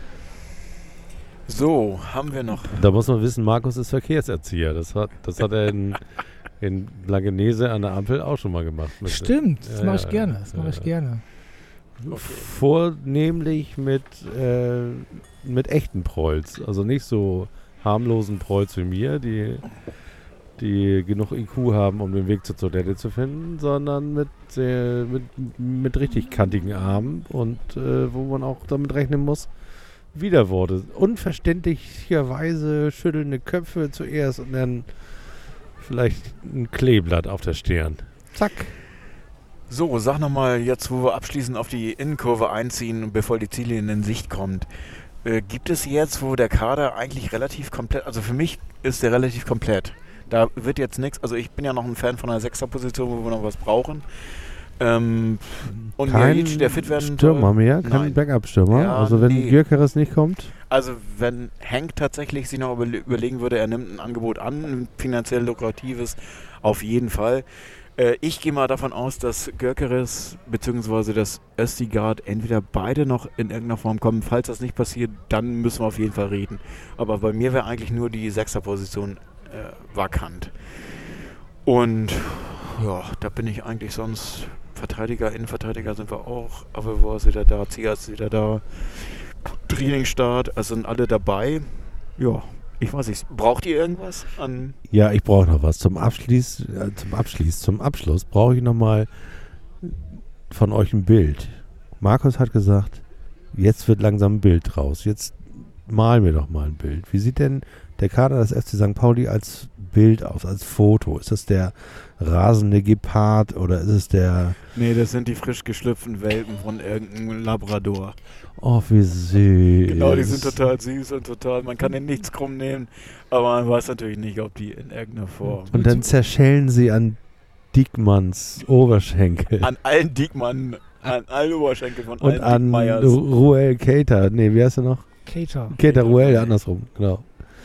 So, haben wir noch. Da muss man wissen, Markus ist Verkehrserzieher. Das hat er in Langenese an der Ampel auch schon mal gemacht. Stimmt, das mache ich gerne. Okay. Vornehmlich mit echten Prolls. Also nicht so harmlosen Prolls wie mir, die genug IQ haben, um den Weg zur Toilette zu finden, sondern mit richtig kantigen Armen und wo man auch damit rechnen muss, Widerworte. Unverständlicherweise schüttelnde Köpfe zuerst und dann vielleicht ein Kleeblatt auf der Stirn. Zack. So, sag nochmal jetzt, wo wir abschließend auf die Innenkurve einziehen, bevor die Ziellinie in Sicht kommt. Gibt es jetzt, wo der Kader eigentlich relativ komplett, also für mich ist der relativ komplett. Da wird jetzt nichts, also ich bin ja noch ein Fan von einer Sechser-Position, wo wir noch was brauchen. Und Kein Jaric, der fit werden Stürmer soll. mehr, kein Backup-Stürmer. Ja, also wenn nee. Gyökeres nicht kommt. Also wenn Henk tatsächlich sich noch überlegen würde, er nimmt ein Angebot an, ein finanziell lukratives, auf jeden Fall. Ich gehe mal davon aus, dass Gyökeres bzw. das Østigard entweder beide noch in irgendeiner Form kommen. Falls das nicht passiert, dann müssen wir auf jeden Fall reden. Aber bei mir wäre eigentlich nur die Sechserposition vakant. Und ja, da bin ich eigentlich sonst Verteidiger, Innenverteidiger sind wir auch. Aber ist wieder da, Zia ist wieder da. Trainingsstart, also sind alle dabei. Ja, ich weiß nicht. Braucht ihr irgendwas an? Ja, ich brauche noch was. Zum Abschluss brauche ich nochmal von euch ein Bild. Markus hat gesagt, jetzt wird langsam ein Bild raus. Jetzt malen wir doch mal ein Bild. Wie sieht denn der Kader des FC St. Pauli als Bild aus, als Foto? Ist das der rasende Gepard oder ist es der... Nee, das sind die frisch geschlüpften Welpen von irgendeinem Labrador. Oh, wie süß. Genau, die sind total süß und total, man kann ihnen nichts krumm nehmen, aber man weiß natürlich nicht, ob die in irgendeiner Form... Und dann zerschellen sie an Diekmanns Oberschenkel. An allen Diekmann, an allen Oberschenkel von Und allen an Diekmeyers. Ruel Keita. Nee, wie heißt er noch? Keita. Keita Ruel, andersrum, genau.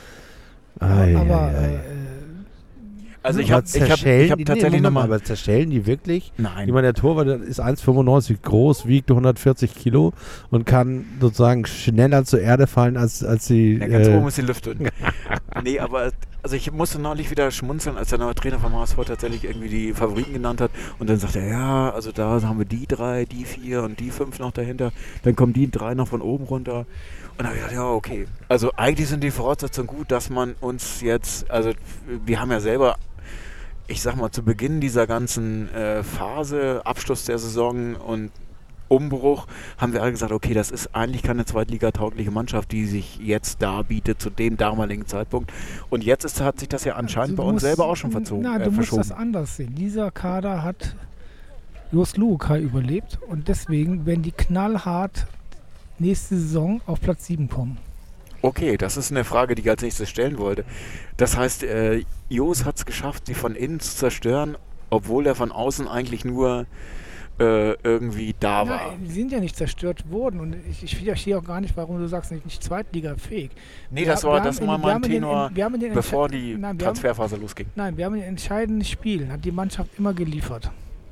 Also ich Aber habe zerschellen die- tatsächlich Moment mal, nochmal... aber zerschellen die wirklich? Nein. Ich meine, der Torwart ist 1,95 groß, wiegt 140 Kilo und kann sozusagen schneller zur Erde fallen als die... Ja, ganz oben ist die Lüfte. Nee, aber also ich musste neulich wieder schmunzeln, als der neue Trainer vom HSV tatsächlich irgendwie die Favoriten genannt hat. Und dann sagt er, ja, also da haben wir die 3, die 4 und die 5 noch dahinter. Dann kommen die 3 noch von oben runter. Und dann habe ich gedacht, ja, okay. Also eigentlich sind die Voraussetzungen gut, dass man uns jetzt, also wir haben ja selber, ich sag mal, zu Beginn dieser ganzen Phase, Abschluss der Saison und Umbruch, haben wir alle gesagt, okay, das ist eigentlich keine zweitligataugliche Mannschaft, die sich jetzt darbietet zu dem damaligen Zeitpunkt. Und jetzt hat sich das ja anscheinend bei uns selber auch schon verschoben. Nein, du musst das anders sehen. Dieser Kader hat Jost Luhukay überlebt und deswegen werden die knallhart nächste Saison auf Platz 7 kommen. Okay, das ist eine Frage, die ich als nächstes stellen wollte. Das heißt, Jos hat es geschafft, sie von innen zu zerstören, obwohl er von außen eigentlich nur irgendwie da war. Nein, die sind ja nicht zerstört worden und ich verstehe auch gar nicht, warum du sagst, nicht zweitligafähig. Nee, das war mein Tenor, bevor die Nein, Transferphase losging. Nein, wir haben in den entscheidenden Spielen, hat die Mannschaft immer geliefert.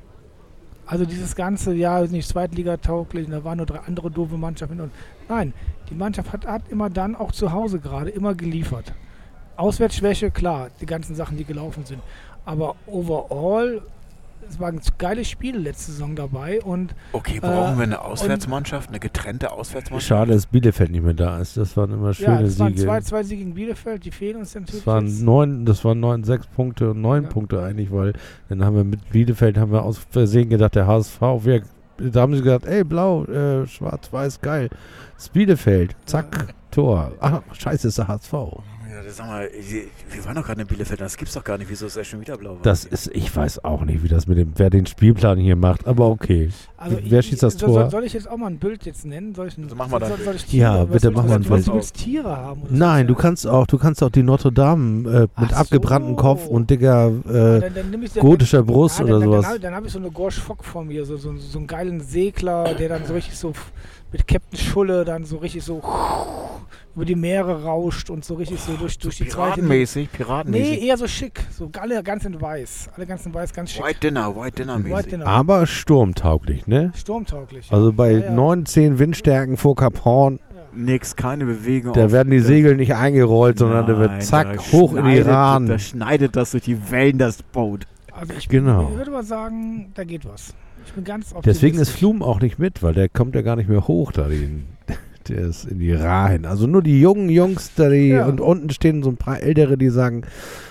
Also dieses ganze Jahr ist nicht zweitligatauglich, da waren nur 3 andere doofe Mannschaften. Nein, die Mannschaft hat immer dann, auch zu Hause gerade, immer geliefert. Auswärtsschwäche, klar, die ganzen Sachen, die gelaufen sind. Aber overall, es waren geile Spiele letzte Saison dabei. Und, okay, brauchen wir eine Auswärtsmannschaft, eine getrennte Auswärtsmannschaft? Schade, dass Bielefeld nicht mehr da ist. Das waren immer schöne das waren Siege. zwei Siege gegen Bielefeld, die fehlen uns natürlich. Das waren 6 Punkte und 9 Punkte eigentlich, weil dann haben wir mit Bielefeld aus Versehen gedacht, der HSV, da haben sie gesagt, ey, blau, schwarz-weiß, geil. Das ist Bielefeld, zack, Tor. Ach, scheiße, ist der HSV. Ja, sag mal, wir waren doch gerade in Bielefeld, das gibt's doch gar nicht, wieso ist er schon wieder blau? Ich weiß auch nicht, wie das wer den Spielplan hier macht, aber okay. Also wer schießt das Tor? Soll ich jetzt auch mal ein Bild jetzt nennen? Soll mach mal dann. Ja, bitte mach mal ein Bild. Du willst Tiere haben? Oder Nein, du kannst auch die Notre Dame mit abgebranntem Kopf und dicker gotischer Brust oder sowas. Dann habe ich so eine Gorsch Fock vor mir, so einen geilen Segler, der dann so richtig so mit Captain Schulle dann so richtig so über die Meere rauscht und so richtig so durch die zweite... Piratenmäßig? Nee, eher so schick. So alle ganz in weiß. Alle ganz in weiß, ganz schick. White Dinner mäßig. Aber sturmtauglich, ne? Sturmtauglich. Also bei 9, 10 Windstärken vor Cap Horn. Nix, keine Bewegung. Da werden die Segel nicht eingerollt, sondern da wird zack, hoch in die Rahn. Da schneidet das durch die Wellen, das Boot. Also ich Genau. würde mal sagen, da geht was. Ich bin ganz optimistisch. Deswegen ist Flum auch nicht mit, weil der kommt ja gar nicht mehr hoch da. Der ist in die Rahn. Also nur die jungen Jungs da, und unten stehen so ein paar Ältere, die sagen,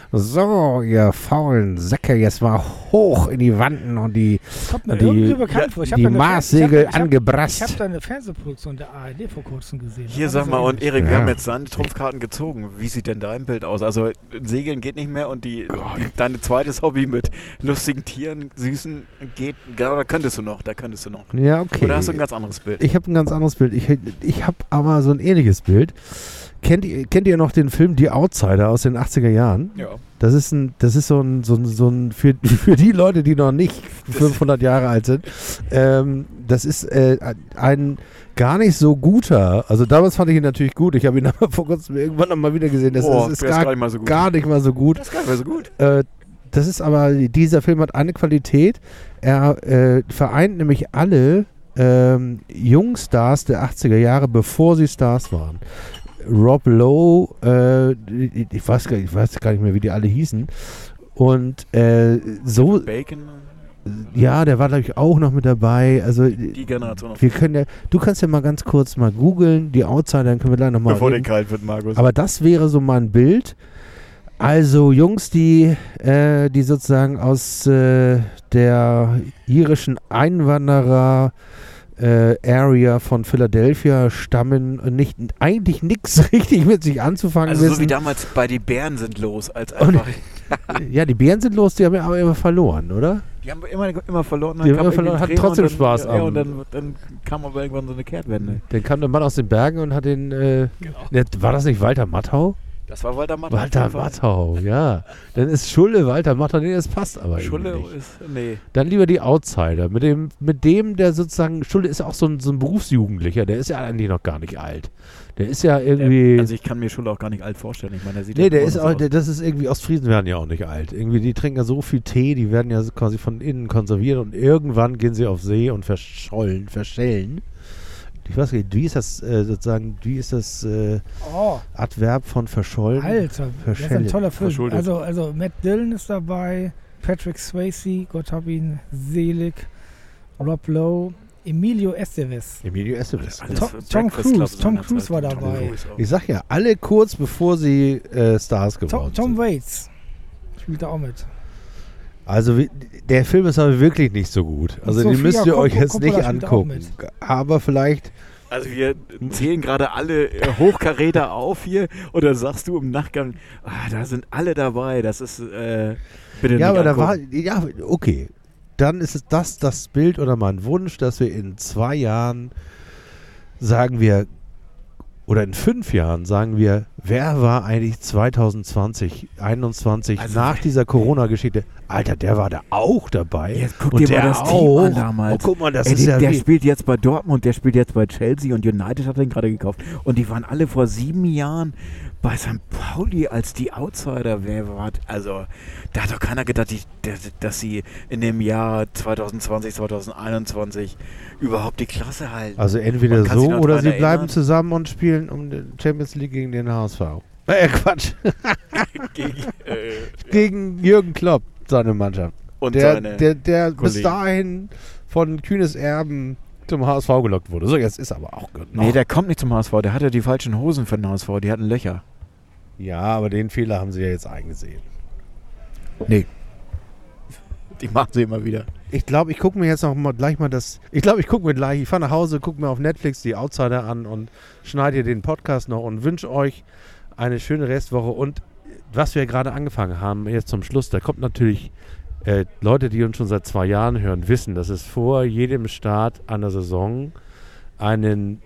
so, ihr faulen Säcke, jetzt mal hoch in die Wanden und die Marssegel angebrast. Ich habe da eine Fernsehproduktion der ARD vor kurzem gesehen. Hier, sag mal, und Erik, wir haben jetzt seine Trumpfkarten gezogen. Wie sieht denn dein Bild aus? Also Segeln geht nicht mehr und dein zweites Hobby mit lustigen Tieren, süßen, geht, da könntest du noch. Ja, okay. Oder hast du ein ganz anderes Bild? Ich habe ein ganz anderes Bild. Ich habe aber so ein ähnliches Bild. kennt ihr noch den Film Die Outsider aus den 80er Jahren? Ja. Das ist so ein für die Leute, die noch nicht 500 Jahre alt sind, das ist ein gar nicht so guter, also damals fand ich ihn natürlich gut, ich habe ihn aber vor kurzem irgendwann noch mal wieder gesehen, das ist gar nicht mal so gut. Das ist gar nicht mal so gut. Das ist aber, dieser Film hat eine Qualität, er vereint nämlich alle Jungstars der 80er Jahre, bevor sie Stars waren. Rob Lowe, ich weiß gar nicht mehr, wie die alle hießen. Und so. Bacon. Ja, der war, glaube ich, auch noch mit dabei. Also, Die Generation. wir können ja, du kannst ja mal ganz kurz mal googeln, die Outsider, dann können wir gleich nochmal Bevor reden. der kalt wird, Markus. Aber das wäre so mal ein Bild. Also Jungs, die sozusagen aus der irischen Einwanderer Area von Philadelphia stammen und eigentlich nichts richtig mit sich anzufangen also wissen. so wie damals bei die Bären sind los, als einfach. Ja, die Bären sind los, die haben ja aber immer verloren, oder? Die haben immer verloren. Die haben immer verloren, hatten trotzdem Spaß Ja, und dann kam aber irgendwann so eine Kehrtwende. Dann kam der Mann aus den Bergen und hat den, war das nicht Walter Matthau? Das war Walter Matthau. Walter Matthau, ja. Dann ist Schulle Walter Matthau, nee, das passt aber Schulle irgendwie nicht. ist, nee. Dann lieber die Outsider. Mit dem, der sozusagen, Schulle ist ja auch so ein Berufsjugendlicher, der ist ja eigentlich noch gar nicht alt. Der ist ja irgendwie. Also ich kann mir Schulle auch gar nicht alt vorstellen. Ich meine, der sieht Nee, ja der ist groß auch, aus. das ist irgendwie, Ostfriesen werden ja auch nicht alt. Irgendwie, die trinken ja so viel Tee, die werden ja quasi von innen konserviert und irgendwann gehen sie auf See und verschellen. Ich weiß nicht, wie ist das Adverb von verschollen? Alter, das ist ein Verschellen. toller Film. Verschuldet. Also Matt Dillon ist dabei, Patrick Swayze, Gott hab ihn selig, Rob Lowe, Emilio Estevez. Emilio Estevez. Alles Tom für Breakfast Cruise, Club Tom seinerzeit. Cruise war Tom dabei. Cruise auch. Ich sag ja, alle kurz bevor sie Stars geworden Tom sind. Waits spielt da auch mit. Also der Film ist aber wirklich nicht so gut. Also den Sofia müsst ihr euch jetzt Coppola nicht spielt auch angucken. mit. Aber vielleicht, Also wir zählen gerade alle Hochkaräter auf hier und dann sagst du im Nachgang, da sind alle dabei, das ist bitte ja, nicht aber da war, angucken. ja, okay. Dann ist es das Bild oder mein Wunsch, dass wir in 2 Jahren sagen wir, oder in 5 Jahren sagen wir, wer war eigentlich 2020, 2021 Also nach dieser Corona-Geschichte? Alter, der war da auch dabei. Jetzt guck und dir der mal das Team auch. an damals. Oh, guck mal, das Ey, ist ja der wie, spielt jetzt bei Dortmund, der spielt jetzt bei Chelsea und United hat den gerade gekauft. Und die waren alle vor 7 Jahren bei St. Pauli als die Outsider. Wer war, also da hat doch keiner gedacht, dass sie in dem Jahr 2020, 2021 überhaupt die Klasse halten. Also entweder Man kann sich so noch oder dran sie bleiben erinnern. zusammen und spielen um den Champions League gegen den HSV. Quatsch. Gegen Jürgen Klopp, seine Mannschaft. und Der seine bis Kollegen. dahin von Kühnes Erben zum HSV gelockt wurde. So, jetzt ist aber auch gut. Nee, der kommt nicht zum HSV, der hatte die falschen Hosen für den HSV, die hatten Löcher. Ja, aber den Fehler haben sie ja jetzt eingesehen. Nee. Die machen sie immer wieder. Ich glaube, ich gucke mir jetzt noch mal gleich mal ich fahre nach Hause, gucke mir auf Netflix die Outsider an und schneide hier den Podcast noch und wünsche euch eine schöne Restwoche. Und was wir gerade angefangen haben, jetzt zum Schluss, da kommt natürlich Leute, die uns schon seit 2 Jahren hören, wissen, dass es vor jedem Start einer Saison einen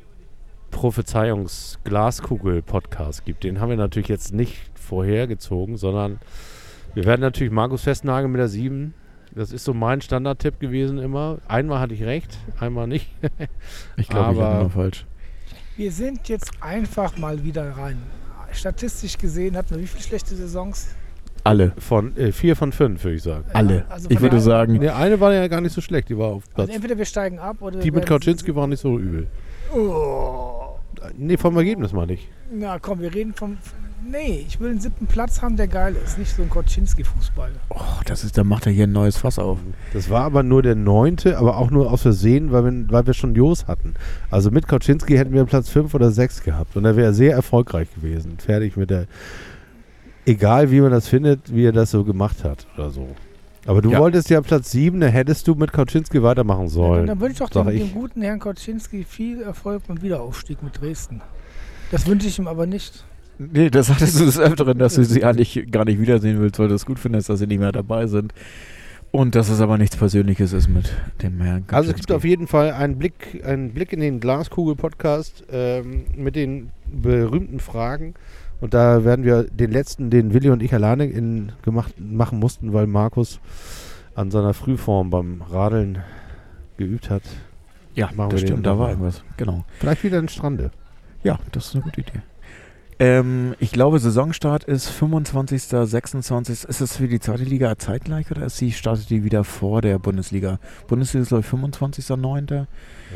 Prophezeiungs-Glaskugel-Podcast gibt. Den haben wir natürlich jetzt nicht vorhergezogen, sondern wir werden natürlich Markus festnageln mit der 7. Das ist so mein Standardtipp gewesen immer. Einmal hatte ich recht, einmal nicht. Ich glaube, ich Aber- habe immer falsch. Wir sind jetzt einfach mal wieder rein. Statistisch gesehen hatten wir wie viele schlechte Saisons? Alle. 4 von 5, würde ich sagen. Alle. Also Ich von würde der- sagen, Der eine war ja gar nicht so schlecht, die war auf Platz. Also entweder wir steigen ab oder Die wir mit werden- Kaczynski war nicht so übel. Oh. Nee, vom Ergebnis mal nicht. Na komm, wir reden vom... Nee, ich will einen 7. Platz haben, der geil ist. Nicht so ein Koczynski-Fußball. da macht er hier ein neues Fass auf. Das war aber nur der 9., aber auch nur aus Versehen, weil wir schon Jos hatten. Also mit Kaczynski hätten wir Platz 5 oder 6 gehabt. Und er wäre sehr erfolgreich gewesen. Fertig mit der... Egal wie man das findet, wie er das so gemacht hat oder so. Aber du Ja. wolltest ja Platz 7, da hättest du mit Kaczynski weitermachen sollen. Dann wünsche ich doch sag dem ich. guten Herrn Koczynski viel Erfolg beim Wiederaufstieg mit Dresden. Das wünsche ich ihm aber nicht. Nee, das sagtest du des Öfteren, dass du sie eigentlich gar nicht wiedersehen willst, weil du es gut findest, dass sie nicht mehr dabei sind. Und dass es aber nichts Persönliches ist mit dem Herrn Kaczynski. Also es gibt auf jeden Fall einen Blick in den Glaskugel-Podcast mit den berühmten Fragen. Und da werden wir den letzten, den Willi und ich alleine machen mussten, weil Markus an seiner Frühform beim Radeln geübt hat. Ja, Machen das wir stimmt, den da war nochmal. irgendwas. Genau. Vielleicht wieder in Strande. Ja, das ist eine gute Idee. Ich glaube, Saisonstart ist 25., 26. Ist es für die zweite Liga zeitgleich oder startet die wieder vor der Bundesliga? Bundesliga ist, glaube ich, 25.09.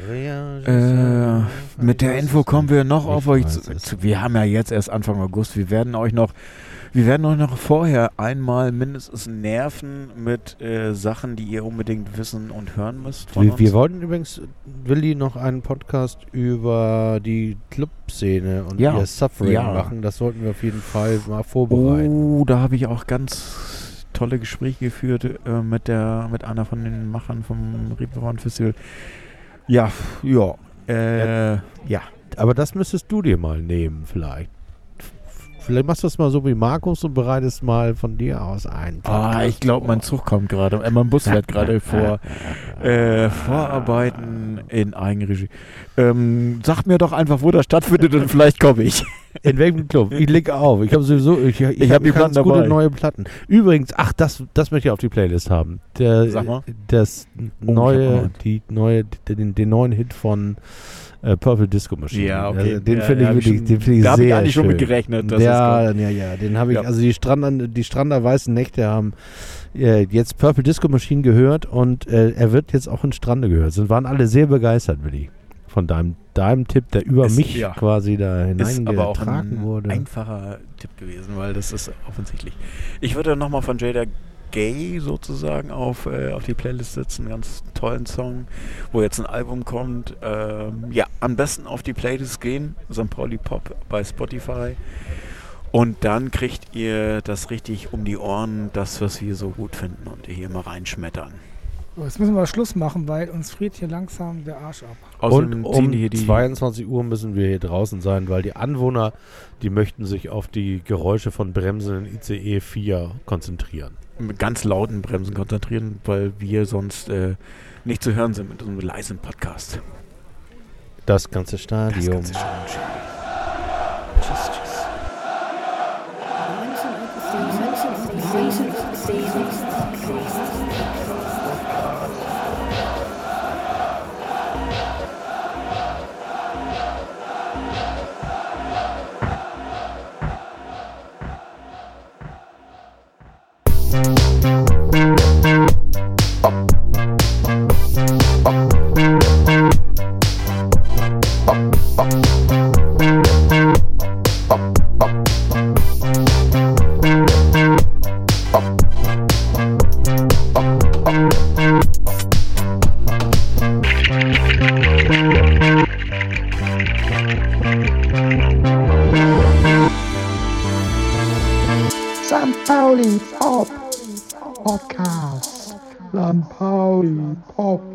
Mit der Info kommen wir noch auf euch zu. Wir haben ja jetzt erst Anfang August. Wir werden euch noch vorher einmal mindestens nerven mit Sachen, die ihr unbedingt wissen und hören müsst von uns. Wir wollten übrigens, Willi, noch einen Podcast über die Clubszene und ihr Suffering machen. Das sollten wir auf jeden Fall mal vorbereiten. Oh, da habe ich auch ganz tolle Gespräche geführt mit einer von den Machern vom Reeperbahn Festival. Ja. Aber das müsstest du dir mal nehmen vielleicht. Vielleicht machst du das mal so wie Markus und bereitest mal von dir aus ein. Ich glaube, mein Zug kommt gerade. Mein Bus fährt gerade vor. Vorarbeiten in Eigenregie. Sag mir doch einfach, wo das stattfindet und vielleicht komme ich. In welchem Club? Ich leg auf. Ich habe sowieso, ich hab habe die Platten ganz gute dabei. neue Platten. Übrigens, das möchte ich auf die Playlist haben. Sag mal. Den neuen Hit von Purple Disco Machine. Ja, okay. Also, den finde ich da sehr schön. Da habe ich eigentlich schon mit gerechnet. Dass Ja, den habe ich. Ja. Also die Strander Weißen Nächte haben jetzt Purple Disco Machine gehört und er wird jetzt auch in Strande gehört. Und waren alle sehr begeistert, Willi, von deinem Tipp, der über mich quasi da ist aber auch hineingetragen wurde. Einfacher Tipp gewesen, weil das ist offensichtlich. Ich würde nochmal von Jada Gay sozusagen auf die Playlist setzen, einen ganz tollen Song, wo jetzt ein Album kommt. Am besten auf die Playlist gehen, St. Pauli Pop bei Spotify. Und dann kriegt ihr das richtig um die Ohren, das, was wir so gut finden und hier mal reinschmettern. So, jetzt müssen wir Schluss machen, weil uns friert hier langsam der Arsch ab. Und um die 22 Uhr müssen wir hier draußen sein, weil die Anwohner, die möchten sich auf die Geräusche von bremsenden ICE 4 konzentrieren. Mit ganz lauten Bremsen konzentrieren, weil wir sonst nicht zu hören sind mit unserem leisen Podcast. Das ganze Stadion. Tschüss. St. Pauli Pop Podcast. St. Pauli Pop